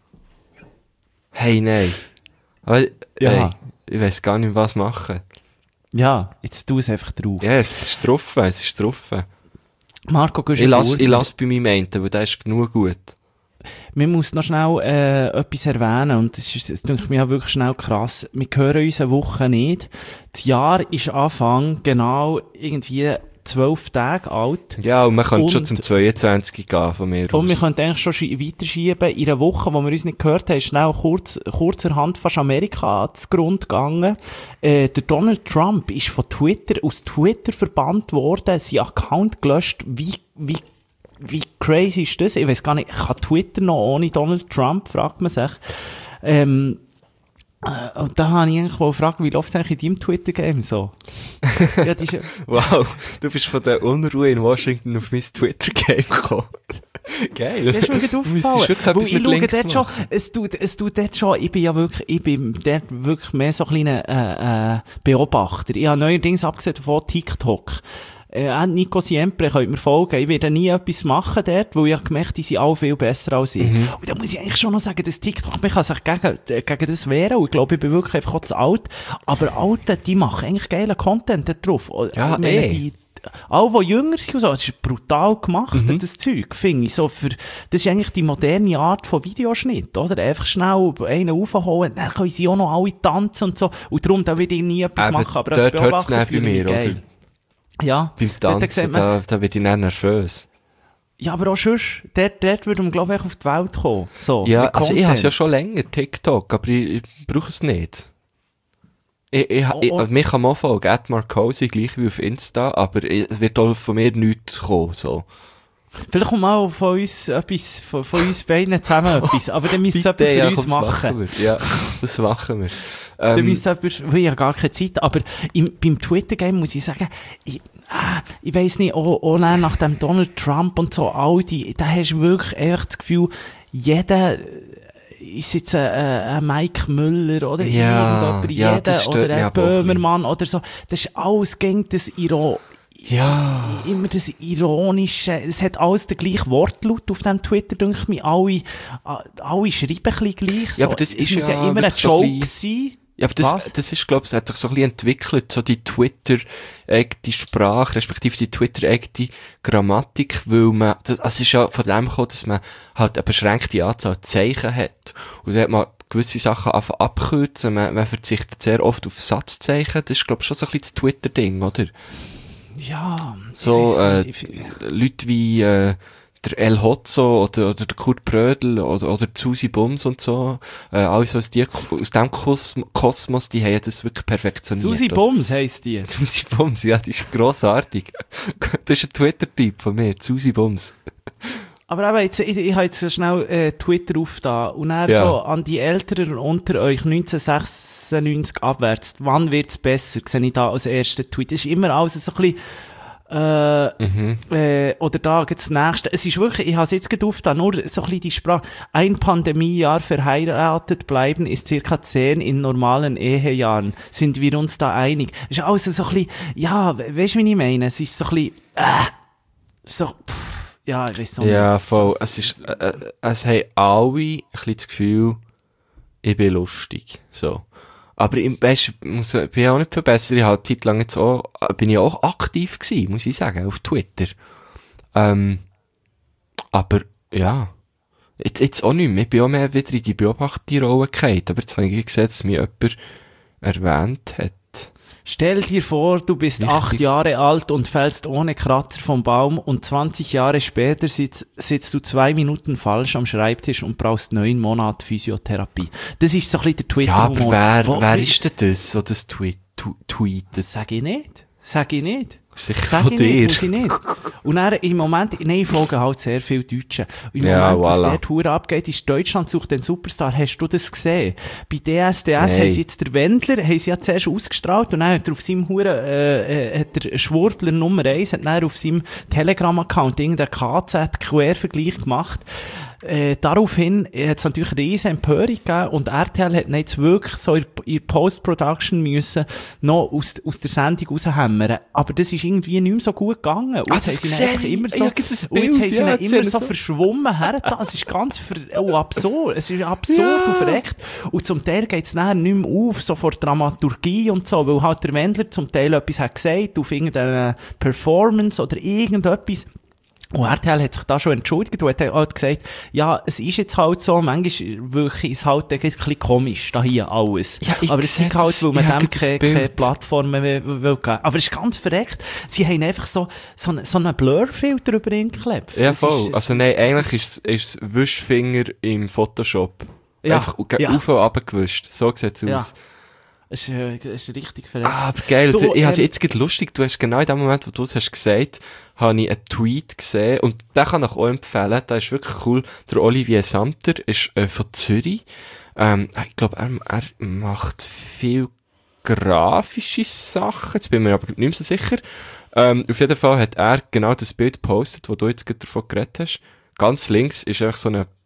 Hey, nein. Aber, Ja. ey, ich weiss gar nicht, was machen. Ja, jetzt tu es einfach drauf. Ja, es ist drauf, es ist drauf. Marco, gehst Ich du lass, durch? ich lass bei meinem einen, weil der ist genug gut. Man muss noch schnell äh, etwas erwähnen und das ist, das denke mir ja wirklich schnell krass. Wir hören uns eine Woche nicht. Das Jahr ist Anfang genau irgendwie zwölf Tage alt. Ja, und man könnte Und- schon zum zweiundzwanzig gehen von mir Und wir aus. können eigentlich schon schi- weiterschieben. In einer Woche, wo wir uns nicht gehört haben, ist schnell kurz, kurzerhand fast Amerika zugrunde gegangen. Äh, der Donald Trump ist von Twitter, aus Twitter verbannt worden, sein Account gelöscht. Wie, wie, wie crazy ist das? Ich weiß gar nicht, kann Twitter noch ohne Donald Trump, fragt man sich. Ähm, äh, und da habe ich eigentlich mal gefragt, wie läuft es eigentlich in deinem Twitter-Game so? Ja, das ist, Wow, du bist von der Unruhe in Washington auf mein Twitter-Game gekommen. Geil. Das ist mir gerade Du müsstest aufgefallen. wirklich Weil etwas ich mit schaue Links dort schon, machen. es tut, es tut dort schon, ich bin ja wirklich, ich bin dort wirklich mehr so ein kleiner, äh, äh, Beobachter. Ich habe neuerdings abgesehen von TikTok. Äh, auch Nico Siempre könnt mir folgen. Ich werde nie etwas machen dort, weil ich habe gemerkt, die sind alle viel besser als ich. Mhm. Und da muss ich eigentlich schon noch sagen, dass TikTok, man kann sich gegen, äh, gegen das wehren. Und ich glaube, ich bin wirklich einfach auch zu alt. Aber Alte, die machen eigentlich geilen Content dort drauf. Ja, ich meine, eh. die, alle, die jünger sind, und so, das ist brutal gemacht, Mhm. das Zeug, finde ich. So für, das ist eigentlich die moderne Art von Videoschnitt, oder? Einfach schnell einen raufholen, dann können sie auch noch alle tanzen und so. Und darum, da will ich nie etwas Aber machen. Aber als dort hört es Beobachter nicht bei fühle ich mir, mich geil. oder? Ja. Beim Dort Tanzen, sieht man- da, da bin ich dann nervös. Ja, aber auch sonst, dort, dort würde man, glaube ich, auf die Welt kommen. So, Ja, mit also ich habe es ja Content. schon länger, TikTok, aber ich, ich brauche es nicht. Ich, ich, Oh, ich, oh. mich kann man folgen, at Marcosi, gleich wie auf Insta, aber ich- es wird auch von mir nichts kommen, so. Vielleicht kommt mal von uns etwas, von, von uns beiden zusammen etwas. Aber dann müsst ihr etwas Bitte, für ja, uns komm, das machen. wir. Ja, das machen wir. Dann Ähm, müsst ihr etwas, weil ich habe gar keine Zeit. Aber im, beim Twitter-Game muss ich sagen, ich, ah, ich weiss nicht, auch, auch nach dem Donald Trump und so, all die, da hast du wirklich echt das Gefühl, jeder ist jetzt ein, ein Mike Müller oder Ja, irgendjemand, ja, das jeder stört oder mich ein aber auch ein Böhmermann oder so. Das ist alles gegen das Iro Ja. immer das Ironische, es hat alles den gleichen Wortlaut auf dem Twitter, denke ich mir, alle, alle schreiben ein bisschen gleich. So. Ja, aber das es ist muss ja ja immer ein wirklich so Joke ein sein. Ja, aber das, Was? das ist, glaube ich, es hat sich so ein bisschen entwickelt, so die Twitter, äh, die Sprache, respektive die Twitter, äh, die Grammatik, weil man, das, also es ist ja von dem gekommen, dass man halt eine beschränkte Anzahl Zeichen hat. Und da hat man gewisse Sachen einfach abkürzen, man, man verzichtet sehr oft auf Satzzeichen, das ist, glaube ich, schon so ein bisschen das Twitter-Ding, oder? Ja, So, ich äh, weiss nicht, ich- Leute wie, äh, der El Hotzo oder, oder der Kurt Brödel oder, oder die Susi Bums und so, äh, alles aus, die, aus dem Kosmos, Kosmos, die haben das wirklich perfektioniert. Susi oder? Bums heisst die. Susi Bums, ja, die ist grossartig. Das ist ein Twitter-Typ von mir, Susi Bums. Aber eben, jetzt, ich, ich habe jetzt so schnell äh, Twitter aufgetan und dann Ja. so an die Älteren unter euch, neunzehnhundertsechsundneunzig abwärts, wann wird's besser, sehe ich da als ersten Tweet. Das ist immer alles so ein bisschen, äh, Mhm. äh, oder da gibt's das nächste. Es ist wirklich, ich habe es jetzt gerade aufgetan, nur so ein bisschen die Sprache. Ein Pandemiejahr verheiratet bleiben ist circa zehn in normalen Ehejahren. Sind wir uns da einig? Es ist alles so ein bisschen, ja, we- weißt du, wie ich meine? Es ist so ein bisschen, äh, so, pff, ja, ich weiss auch Ja, nicht. voll. So- Es ist, äh, äh, es haben alle ein bisschen das Gefühl, ich bin lustig. So. Aber ich, weißt, ich muss, ich bin auch nicht viel besser. Ich habe eine Zeit lang jetzt auch, äh, bin ich auch aktiv gewesen, muss ich sagen, auf Twitter. Ähm, aber, ja. Jetzt, jetzt auch nicht mehr. Ich bin auch mehr wieder in die Beobachterrolle gefallen. Aber jetzt habe ich gesehen, dass mich jemand erwähnt hat. Stell dir vor, du bist Richtig. acht Jahre alt und fällst ohne Kratzer vom Baum und zwanzig Jahre später sitz, sitzt du zwei Minuten falsch am Schreibtisch und brauchst neun Monate Physiotherapie. Das ist so ein bisschen der Twitter. Ja, aber wer, Wo- wer wie- ist denn das, so das Tweet, tu, tweetet? Sag ich nicht. Sag ich nicht. Sicher Sag von ich dir. nicht, muss ich nicht. Und dann, im Moment, nein, ich folge halt sehr viel Deutsche. Und im Ja, Moment, was voilà. dort hure abgeht, ist Deutschland sucht den Superstar. Hast du das gesehen? Bei D S D S Nein. haben sie jetzt der Wendler, haben sie ja zuerst ausgestrahlt und dann hat er auf seinem hure, äh, äh, hat der Schwurbler Nummer eins, hat dann auf seinem Telegram-Account irgendeinen K Z-Quervergleich gemacht. Äh, daraufhin hat es natürlich eine riesen Empörung gegeben und R T L hat dann jetzt wirklich so in, in Post-Production müssen noch aus, aus der Sendung raushämmern. Aber das ist irgendwie nicht mehr so gut gegangen. Und Ah, jetzt das haben sie ihn sehe einfach ich. immer so, Ja, gibt es und jetzt Bild, haben sie ja, ihn jetzt immer sehen so so. verschwommen hergetan. Es ist ganz ver oh, absurd. Es ist absurd Ja. und verreckt. Und zum Teil geht es nachher nicht mehr auf, so vor Dramaturgie und so, weil halt der Wendler zum Teil etwas hat gesagt, auf irgendeine Performance oder irgendetwas. Und R T L hat sich da schon entschuldigt und hat halt gesagt, ja, es ist jetzt halt so, manchmal wirklich ist es halt ein bisschen komisch, da hier alles. Ja, ich aber es sehe ist halt, das. weil man Ich habe dem das keine, Bild. keine Plattform mehr will, will geben. Aber es ist ganz verreckt. Sie haben einfach so, so, einen- so einen Blurfilter über ihn geklebt. Ja, Das voll. ist- also nein, eigentlich ist es ist es Wischfinger im Photoshop. Ja, Einfach ja. ja. auf und runter gewischt. So sieht es Ja. aus. Es ist, äh, es ist richtig verreckt. Ah, aber geil. Du, ich habe es ähm, jetzt gerade lustig. Du hast genau in dem Moment, wo du es hast gesagt, habe ich einen Tweet gesehen. Und den kann ich auch empfehlen. Der ist wirklich cool. Der Olivier Samter ist äh, von Zürich. Ähm, ich glaube, er, er macht viel grafische Sachen. Jetzt bin ich mir aber nicht mehr so sicher. Ähm, auf jeden Fall hat er genau das Bild gepostet, wo du jetzt gerade davon geredet hast. Ganz links ist einfach so eine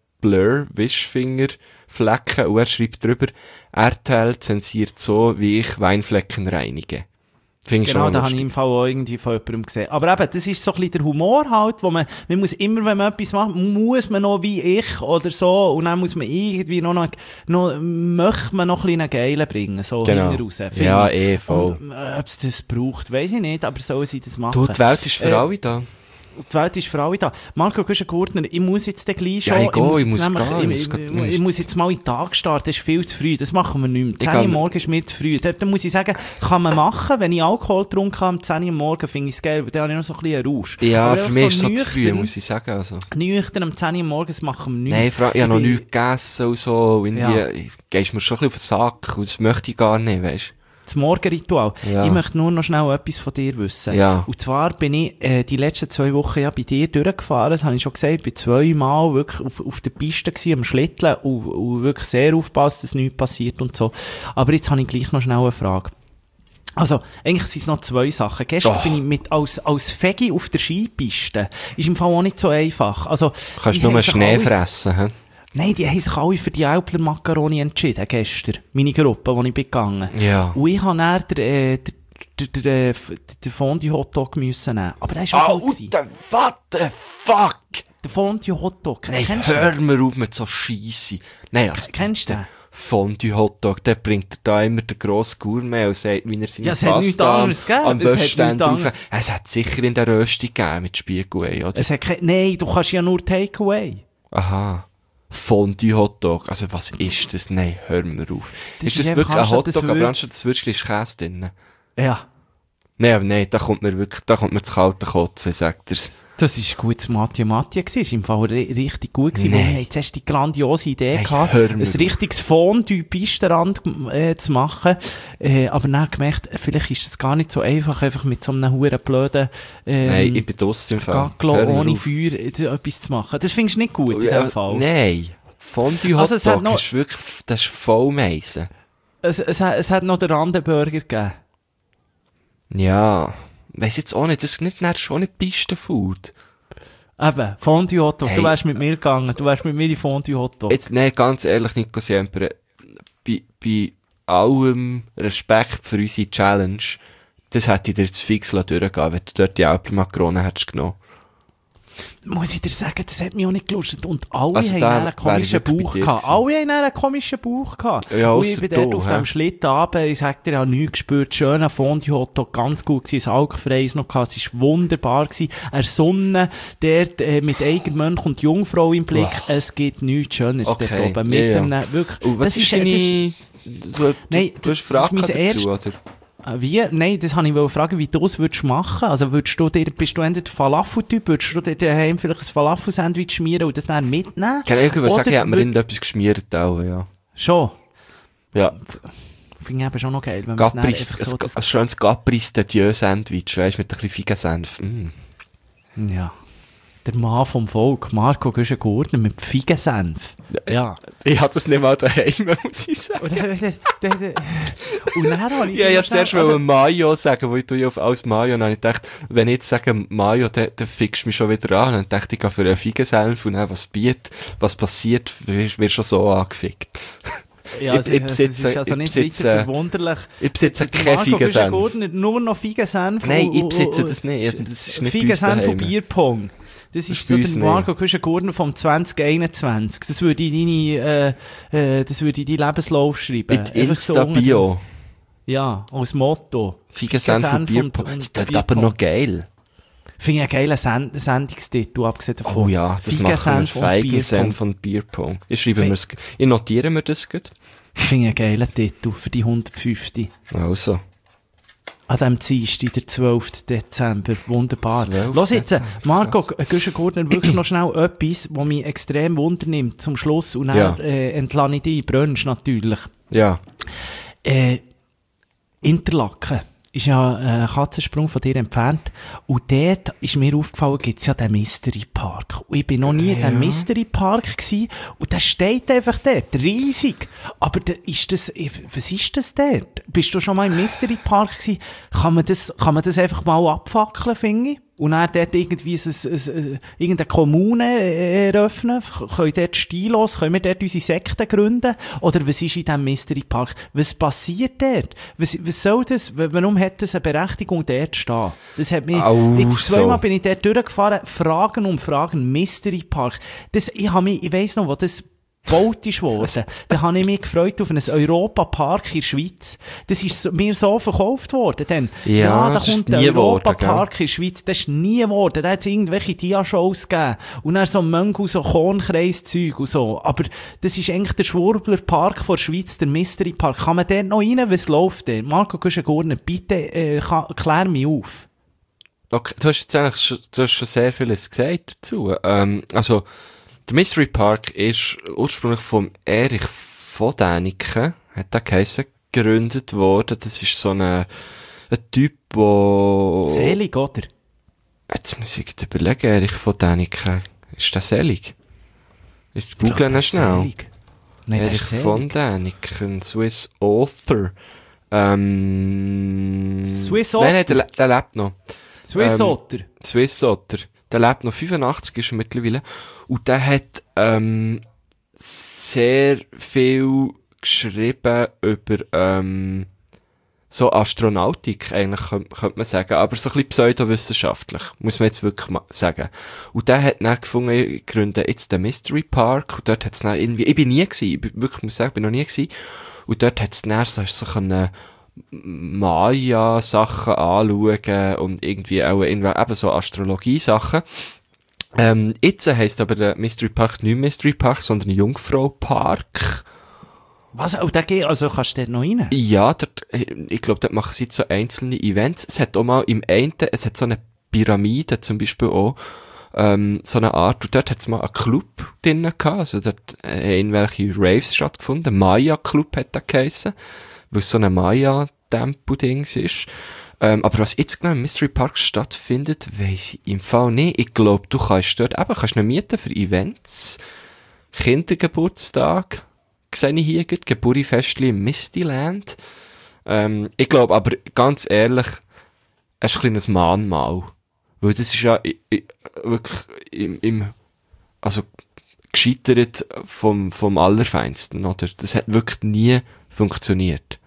Blur-Wischfinger-Flecken und er schreibt drüber, R T L zensiert so, wie ich Weinflecken reinige. Finde ich Genau, schon da habe ich lustig. im Fall auch irgendwie von jemandem gesehen. Aber eben, das ist so ein bisschen der Humor halt, wo man, man muss immer, wenn man etwas macht, muss man noch wie ich oder so, und dann muss man irgendwie noch, noch, noch möchte man noch ein bisschen einen Geilen bringen, so Genau. hinten raus. finde Ja, ich. eh, voll. Und, äh, ob es das braucht, weiss ich nicht, aber sollen sie das machen. Du, die Welt ist für Äh, alle da. Die Welt ist für alle da. Marco Güschen-Gurtner, ich muss jetzt den gleich Ja, schon, ich gehe, ich jetzt muss nämlich- gehen, ich ich, muss ich, grad- ich, muss- ich muss jetzt mal in den Tag starten, das ist viel zu früh, das machen wir nicht mehr. Ich zehn Uhr gehe- morgens ist mir zu früh. Da, da muss ich sagen, kann man machen, wenn ich Alkohol getrunken habe, um zehn Uhr morgens finde ich es geil, weil dann habe ich noch so ein bisschen einen Rausch. Ja, Aber für einfach mich ist es so zu nüchtern- früh, muss ich sagen. Also. Nüchtern um zehn Uhr morgens machen wir nichts. Nein, Fra ich habe noch bin- nichts gegessen und so. Irgendwie, Ja. gehst mir schon ein bisschen auf den Sack und das möchte ich gar nicht, weißt Das Morgenritual. Ja. Ich möchte nur noch schnell etwas von dir wissen. Ja. Und zwar bin ich äh, die letzten zwei Wochen ja bei dir durchgefahren, das habe ich schon gesagt, ich bin zweimal wirklich auf, auf der Piste gewesen, am Schlitteln und, und wirklich sehr aufgepasst, dass nichts passiert und so. Aber jetzt habe ich gleich noch schnell eine Frage. Also, eigentlich sind es noch zwei Sachen. Gestern Doch. bin ich mit, als, als Fegi auf der Skipiste. Ist im Fall auch nicht so einfach. Also, du. Kannst die nur haben sich Schnee alle- fressen, hä? Nein, die haben sich alle für die Alpler Macaroni entschieden, gestern. Meine Gruppe, wo ich bin gegangen. Ja. Und ich habe dann der, äh, der, den, den, den Fondue-Hotdog müssen nehmen. Aber der ist auch gut gewesen. Alter, what the fuck? Der Fondue-Hotdog. Nein, Kennst du hör den? mir auf mit so Scheisse. Nein, also, Kennst du den? Fondue-Hotdog, der bringt da immer den grossen Gourmet und sagt, wie er seine Ja, es hat nichts anderes gegeben. am Es hat Böschstand nichts anderes. drauf. Es hat sicher in der Rösti gegeben mit Spiegelei, oder? Es hat kein, nein, du kannst ja nur Takeaway. Aha. Fondue-Hotdog. Also, was ist das? Nein, hör mir auf. Das ist ist das einfach wirklich ein anstatt das Hotdog, aber Wür- anstatt des Würstchen ist Käse drin? Ja. Nein, aber nein, da kommt mir wirklich, da kommt mir das kalte Kotzen, sagt er's. Das war gut Mattia Mattia gewesen. Das war im Fall ri- richtig gut gewesen. Nein. Wir haben zuerst die grandiose Idee Hey, gehabt, hör ein mir auf. richtiges Fondue-Pistenrand äh, zu machen. Äh, aber dann gemerkt, vielleicht ist das gar nicht so einfach, einfach mit so einem huren blöden, ähm, Nein, ich bin draussen im Fall. Gagglo Hör mir ohne auf. Feuer äh, etwas zu machen. Das findest du nicht gut in Ja, dem Fall. Nein. Fondue-Hotdog Also es hat noch- ist wirklich, das ist voll Meisen. Es, es, hat- es hat noch den Randenburger gegeben. Ja. Weiss jetzt auch nicht, das ist nicht, das ist schon nicht Pistenfood. Eben, Fondue-Hotdog. Du Hey. wärst mit mir gegangen. Du wärst mit mir in Fondue-Hotdog. Jetzt, nein, ganz ehrlich, Nico Siempre, bei, bei allem Respekt für unsere Challenge, das hätte ich dir jetzt fix durchgehen lassen, wenn du dort die Alpenmakronen hättest genommen. Muss ich dir sagen, das hat mich auch nicht gelustet. Und alle Also haben da dann einen wär ich komischen wirklich bei Bauch dir gehabt. gewesen. Alle haben dann einen komischen Bauch gehabt. Ja, und ich ausser bin dort du, auf hä? dem Schlitten runter, ich sag dir, ich habe nichts gespürt. Schöner Fondue-Hotdog, ganz gut gewesen, ein alkfreies noch gehabt. Es war wunderbar gewesen. Eine Sonne, dort, äh, mit Eigenmönch und Jungfrau im Blick. Wow. Es gibt nichts Schöneres Okay, dort oben. Mit ja, ja. dem, wirklich. Und was das ist äh, deine... Du, Nein, du, du hast das- das ist Fragen mein dazu, erst- oder? Äh, Wie? Nein, das wollte ich wollte fragen, wie du es würdest machen. Also würdest du dir, bist du entweder Falafel-Typ, würdest du dir daheim vielleicht ein Falafel-Sandwich schmieren und das dann mitnehmen? Kann ich irgendwas Oder sagen, ich hätte mir würd- irgendetwas geschmiert auch, ja. Schon. Ja, Finde ich eben schon noch geil, wenn man es dann Gapris, einfach so... ein, Das, ein schönes Gapris de Dieu Sandwich, weißt du, mit ein bisschen Figensenf. Mm. ja. Der Mann vom Volk, Marco Güschen-Gurtner mit Feigensenf. Ja. Ich hatte das nicht mal daheim, muss ich sagen. Und dann, dann, dann, dann, und dann habe ich... Ja, ich noch wollte zuerst schnell- also, Mayo sagen, weil ich ja auf alles Mayo, und dann habe ich gedacht, wenn ich jetzt sage Mayo, dann, dann fickst du mich schon wieder an. Und dann dachte ich, ich gehe für einen Feigensenf und dann, was biert, was passiert, wirst wirst schon so angefickt. Ja, ich- also, ich es besitze- ist also ich nicht besitze- weiter verwunderlich. Ich besitze Der keinen Marco Feigensenf. Güschen-Gurtner nur noch Feigensenf. Nein, und- ich und- besitze und- das nicht. Das ist nicht bei uns Feigensenf daheim. und Bierpong. Das Das ist ist so bei der uns Marco Güschen-Gurtner vom zwanzig einundzwanzig. Das würde ich deine, äh, äh, das würde ich deinen Lebenslauf schreiben. Mit Einfach so Insta-Bio. ungefähr. Ja, als Motto. Feigensenf und Bierpong. und- Das klingt und aber Bierpong. noch geil. Finde ich einen geilen Send Sendungstitel, abgesehen davon. Oh ja, das machen wir. Feigensenf und Feigensenf und Bierpong. Ich schreibe Fe- mir's, ich notiere mir das gut. Finde ich einen geilen Titel für die hundertfünfzig. Also. An diesem Dienstag, der zwölften Dezember. Wunderbar. zwölften Los jetzt, äh, Dezember, Marco krass. Güschen-Gurtner, wirklich noch schnell etwas, was mich extrem wundernimmt zum Schluss. Und dann Ja. äh, entlasse ich dich, brennst natürlich. Ja. Äh, Interlaken ist ja ein Katzensprung von dir entfernt. Und dort ist mir aufgefallen, gibt es ja den Mystery Park. Und ich bin noch nie in Ja. diesem Mystery Park gewesen. Und der steht einfach dort, riesig. Aber der, ist das, was ist das dort? Bist du schon mal im Mystery Park gewesen? Kann man das, kann man das einfach mal abfackeln, finde ich? Und dann dort irgendwie ein, ein, ein, irgendeine Kommune äh, eröffnen? Können dort stillos, können wir dort unsere Sekten gründen? Oder was ist in diesem Mystery Park? Was passiert dort? Was, was soll das? W- Warum hat das eine Berechtigung, dort zu stehen? Das hat mich, Au, jetzt so. zweimal bin ich dort durchgefahren, Fragen um Fragen, Mystery Park. Das, ich habe mich, ich weiss noch, wo das gebaut ist worden. Da habe ich mich gefreut auf einen Europa-Park in der Schweiz. Das ist so- mir so verkauft worden. Dann, Ja, da das ist kommt der nie geworden, Europa-Park in der Schweiz. Das ist nie geworden. Da hat es irgendwelche Dia-Shows gegeben. Und dann so Mönch so Kornkreis-Zeug und so. Aber das ist eigentlich der Schwurbler-Park von der Schweiz, der Mystery-Park. Kann man dort noch rein? Was läuft denn? Marco Güschen-Gurtner, bitte äh, kann, klär mich auf. Okay, du hast jetzt eigentlich schon, du hast schon sehr vieles gesagt dazu. Ähm, also, der Mystery Park ist ursprünglich vom Erich von Däniken, hat der geheissen, gegründet worden. Das ist so ein, ein Typ, der... Selig, oder? Jetzt muss ich gerade überlegen, Erich von Däniken. Ist der selig? Ich google ihn schnell. Selig. Nein, der Erich ist von selig. Däniken, Swiss Author. Ähm, Swiss Nein, nein, der, le- der lebt noch. Swiss ähm, Otter. Swiss Otter. Der lebt noch, fünfundachtzig ist er mittlerweile. Und der hat, ähm, sehr viel geschrieben über, ähm, so Astronautik, eigentlich, könnte, könnte man sagen, aber so ein bisschen pseudowissenschaftlich, muss man jetzt wirklich mal sagen. Und der hat dann gefunden, ich gründe jetzt den Mystery Park, und dort hat's dann irgendwie, ich bin nie gewesen, ich bin, wirklich, muss sagen, ich bin noch nie gewesen, und dort hat's dann so, so eine Maya-Sachen anschauen und irgendwie auch irgendwie eben so Astrologie-Sachen. Ähm, jetzt heisst aber der Mystery Park nicht Mystery Park, sondern Jungfrau Park. Was? Oh, da geht, also kannst du dort noch rein? Ja, dort, ich glaube, dort machen sie jetzt so einzelne Events. Es hat auch mal im einen, es hat so eine Pyramide zum Beispiel auch, ähm, so eine Art, und dort hat es mal einen Club drinnen gehabt, also dort haben irgendwelche Raves stattgefunden, Maya-Club hat der geheissen, weil es so ein Maya-Tempo-Dings ist. Ähm, aber was jetzt genau im Mystery Park stattfindet, weiss ich im Fall nicht. Ich glaube, du kannst dort eben, kannst du mieten für Events, Kindergeburtstag, sehe ich hier, Geburtfestli im Mistyland. Ähm, ich glaube aber, ganz ehrlich, es ist ein kleines Mahnmal. Weil das ist ja i, i, wirklich im, im, also gescheitert vom, vom Allerfeinsten, oder? Das hat wirklich nie funktioniert.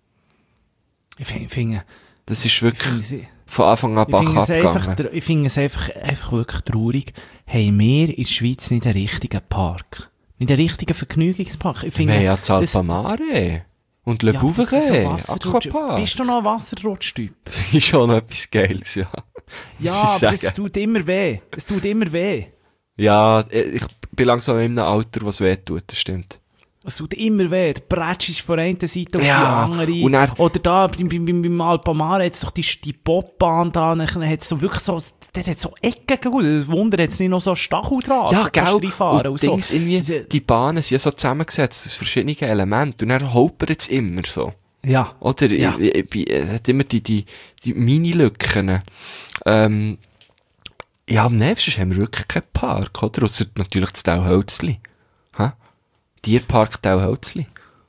Ich finde, das ist wirklich ich find, von Anfang an Bach abgegangen. Ich finde es einfach, einfach wirklich traurig, haben wir in der Schweiz nicht einen richtigen Park. Nicht einen richtigen Vergnügungspark. Ich finde, wir haben ja Zalpamare und Le ja, Bouveret, so Aquapark. Bist du noch ein Wasserrutschtyp? Ist schon noch etwas Geiles, ja. Ja, aber es tut immer weh. Es tut immer weh. Ja, ich bin langsam in einem Alter, was weh tut, das stimmt. Es tut immer weh. Der Bretsch ist von einer Seite auf ja, die andere. Und dann, oder da, beim, beim, beim Alpamare hat es doch die, die Bobbahn da, dann hat es so wirklich so, der hat so Ecken gegeben. Wunder, hat es nicht noch so Stachel dran. Ja, gell. Und, und Dings so. Irgendwie, die Bahnen sind ja so zusammengesetzt aus verschiedenen Elementen. Und dann holpert es immer so. Ja. Oder? Ja. Ich, ich, ich, es hat immer die, die, die Mini-Lücken. Ähm, ja, am nächsten haben wir wirklich keinen Park, oder? Ausser natürlich das Tauhölzli. Hä? Tierpark Tauhölzli.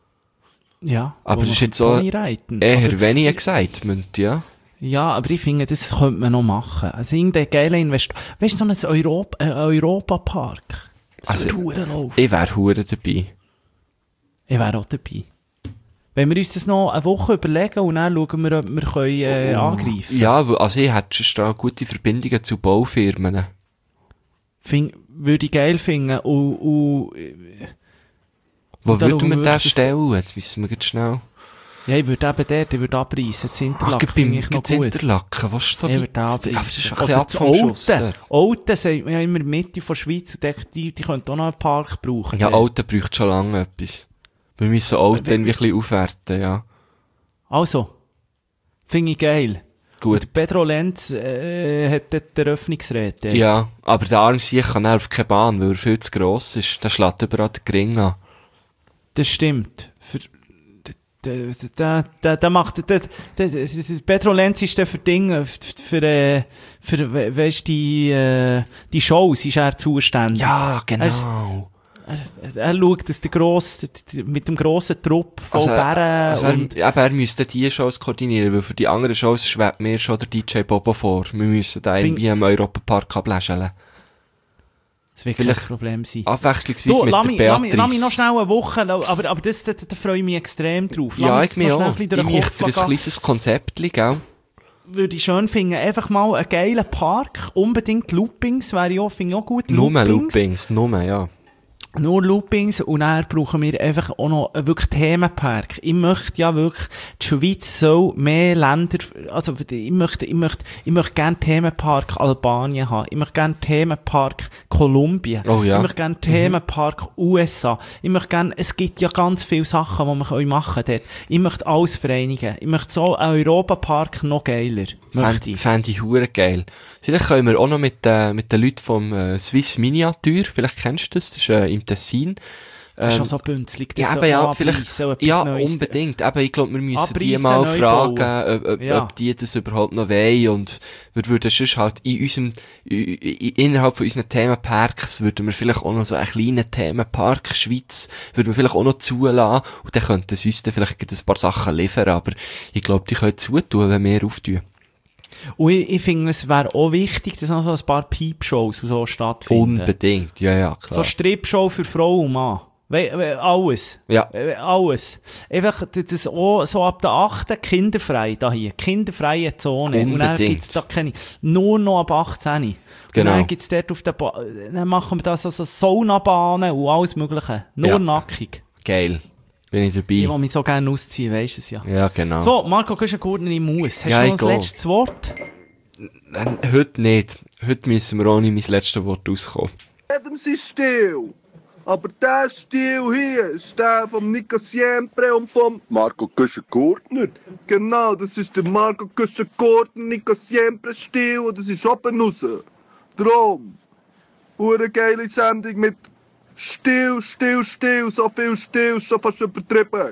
Ja. Aber das ist jetzt so eher aber weniger Excitement, ja. Ja, aber ich finde, das könnte man noch machen. Also irgendein geiler Investor. Weißt du, so ein Europa, äh, Europapark. Das also, würde Huren laufen. Ich wäre Huren dabei. Ich wäre auch dabei. Wenn wir uns das noch eine Woche überlegen und dann schauen wir, ob wir können, äh, angreifen können. Ja, also ich hätte schon da gute Verbindungen zu Baufirmen. Find, würde ich geil finden. Und, und, Wo würden wir den stellen? Jetzt wissen wir ganz schnell. Ja, ich würde eben dort, ich würde abreißen. Das Interlaken Ach, finde ich noch gut. Interlaken, was ist so ich weit? Das ist ein bisschen ab vom Schuss. Olten sagt man ja immer Mitte von der Schweiz und die, die könnten auch noch einen Park brauchen. Ja, Olten braucht schon lange etwas. Wir müssen Olten irgendwie ein bisschen aufwerten, ja. Also, finde ich geil. Gut. Und Pedro Lenz äh, hat dort die Eröffnungsrede. Ja, aber der arme Sieg kann auf keine Bahn, weil er viel zu gross ist. Der schlägt überall den Gring an. Das stimmt. Für, der, der, der, der macht, der, der, der, Pedro Lenz ist der für Dinge, für, für, äh, für, we, weißt, die, äh, die Shows ist er zuständig. Ja, genau. Er, er, er schaut, dass der grosse, mit dem grossen Trupp voll also, Bären also und... Er, aber er müsste die Shows koordinieren, weil für die anderen Shows schwebt mir schon der D J Bobo vor. Wir müssen da irgendwie im Europapark abläscheln. Das wird kein Problem sein. Abwechslungsweise du, mit lass der mich, Beatrice. Lass mich noch schnell eine Woche, aber, aber das, da, da freue ich mich extrem drauf. Lass ja, ich mich auch. Ich möchte ein kleines Konzept, gell? Würde ich schön finden, einfach mal einen geilen Park, unbedingt Loopings, wäre ich auch, finde ich auch gut. Nur Loopings, nur, ja. Nur Loopings und dann brauchen wir einfach auch noch wirklich Themenpark. Ich möchte ja wirklich, die Schweiz soll mehr Länder, also ich möchte, ich möchte, ich möchte gerne Themenpark Albanien haben. Ich möchte gerne Themenpark Kolumbien. Oh ja. Ich möchte gerne Themenpark mhm. U S A. Ich möchte gerne, es gibt ja ganz viele Sachen, die man machen kann dort. Ich möchte alles vereinigen. Ich möchte so einen Europapark noch geiler. Fände ich. Fände ich hure geil. Vielleicht können wir auch noch mit, äh, mit den Leuten vom äh, Swiss Miniatur, vielleicht kennst du das, das ist äh, im Tessin. Ähm, das ist schon so bünzlig, das ja, aber ja, vielleicht, ja, Neues. Unbedingt. Aber ich glaube, wir müssen abreissen, die mal fragen, ob, ob, ja. ob die das überhaupt noch wollen. Und wir würden sonst halt in unserem, in, innerhalb von unseren Themenparks würden wir vielleicht auch noch so einen kleinen Themenpark Schweiz, würden wir vielleicht auch noch zulassen. Und dann könnten sie uns dann vielleicht ein paar Sachen liefern. Aber ich glaube, die können zutun, wenn wir auftun. Und ich, ich finde, es wäre auch wichtig, dass noch so ein paar Peep-Shows so stattfinden. Unbedingt, ja, ja, klar. So Strip-Show für Frau und Mann. We we alles. Ja. We alles. Einfach, das, das auch so ab der achten kinderfrei da hier. Kinderfreie Zone. Unbedingt. Und dann gibt's da keine, nur noch ab achtzehn. Genau. Und dann gibt's dort auf der ba dann machen wir da so, so Saunabahnen und alles Mögliche. Nur Ja. nackig. Geil. Bin ich dabei. Ich will mich so gerne ausziehen, weisst du es ja. Ja, genau. So, Marco Güschen-Gurtner im Maus. Hast Ja, du noch ich ein gehe. letztes Wort? Nein, heute nicht. Heute müssen wir ohne mein letztes Wort auskommen. Jedem sein Stil. Aber der Stil hier ist der von Nico Siempre und von Marco Güschen-Gurtner. Genau, das ist der Marco Güschen-Gurtner, Nico Siempre Stil und das ist oben raus. Drum. Hure geile Sendung mit Stil, Stil, Stil, so viel Stil, schon fast übertrieben.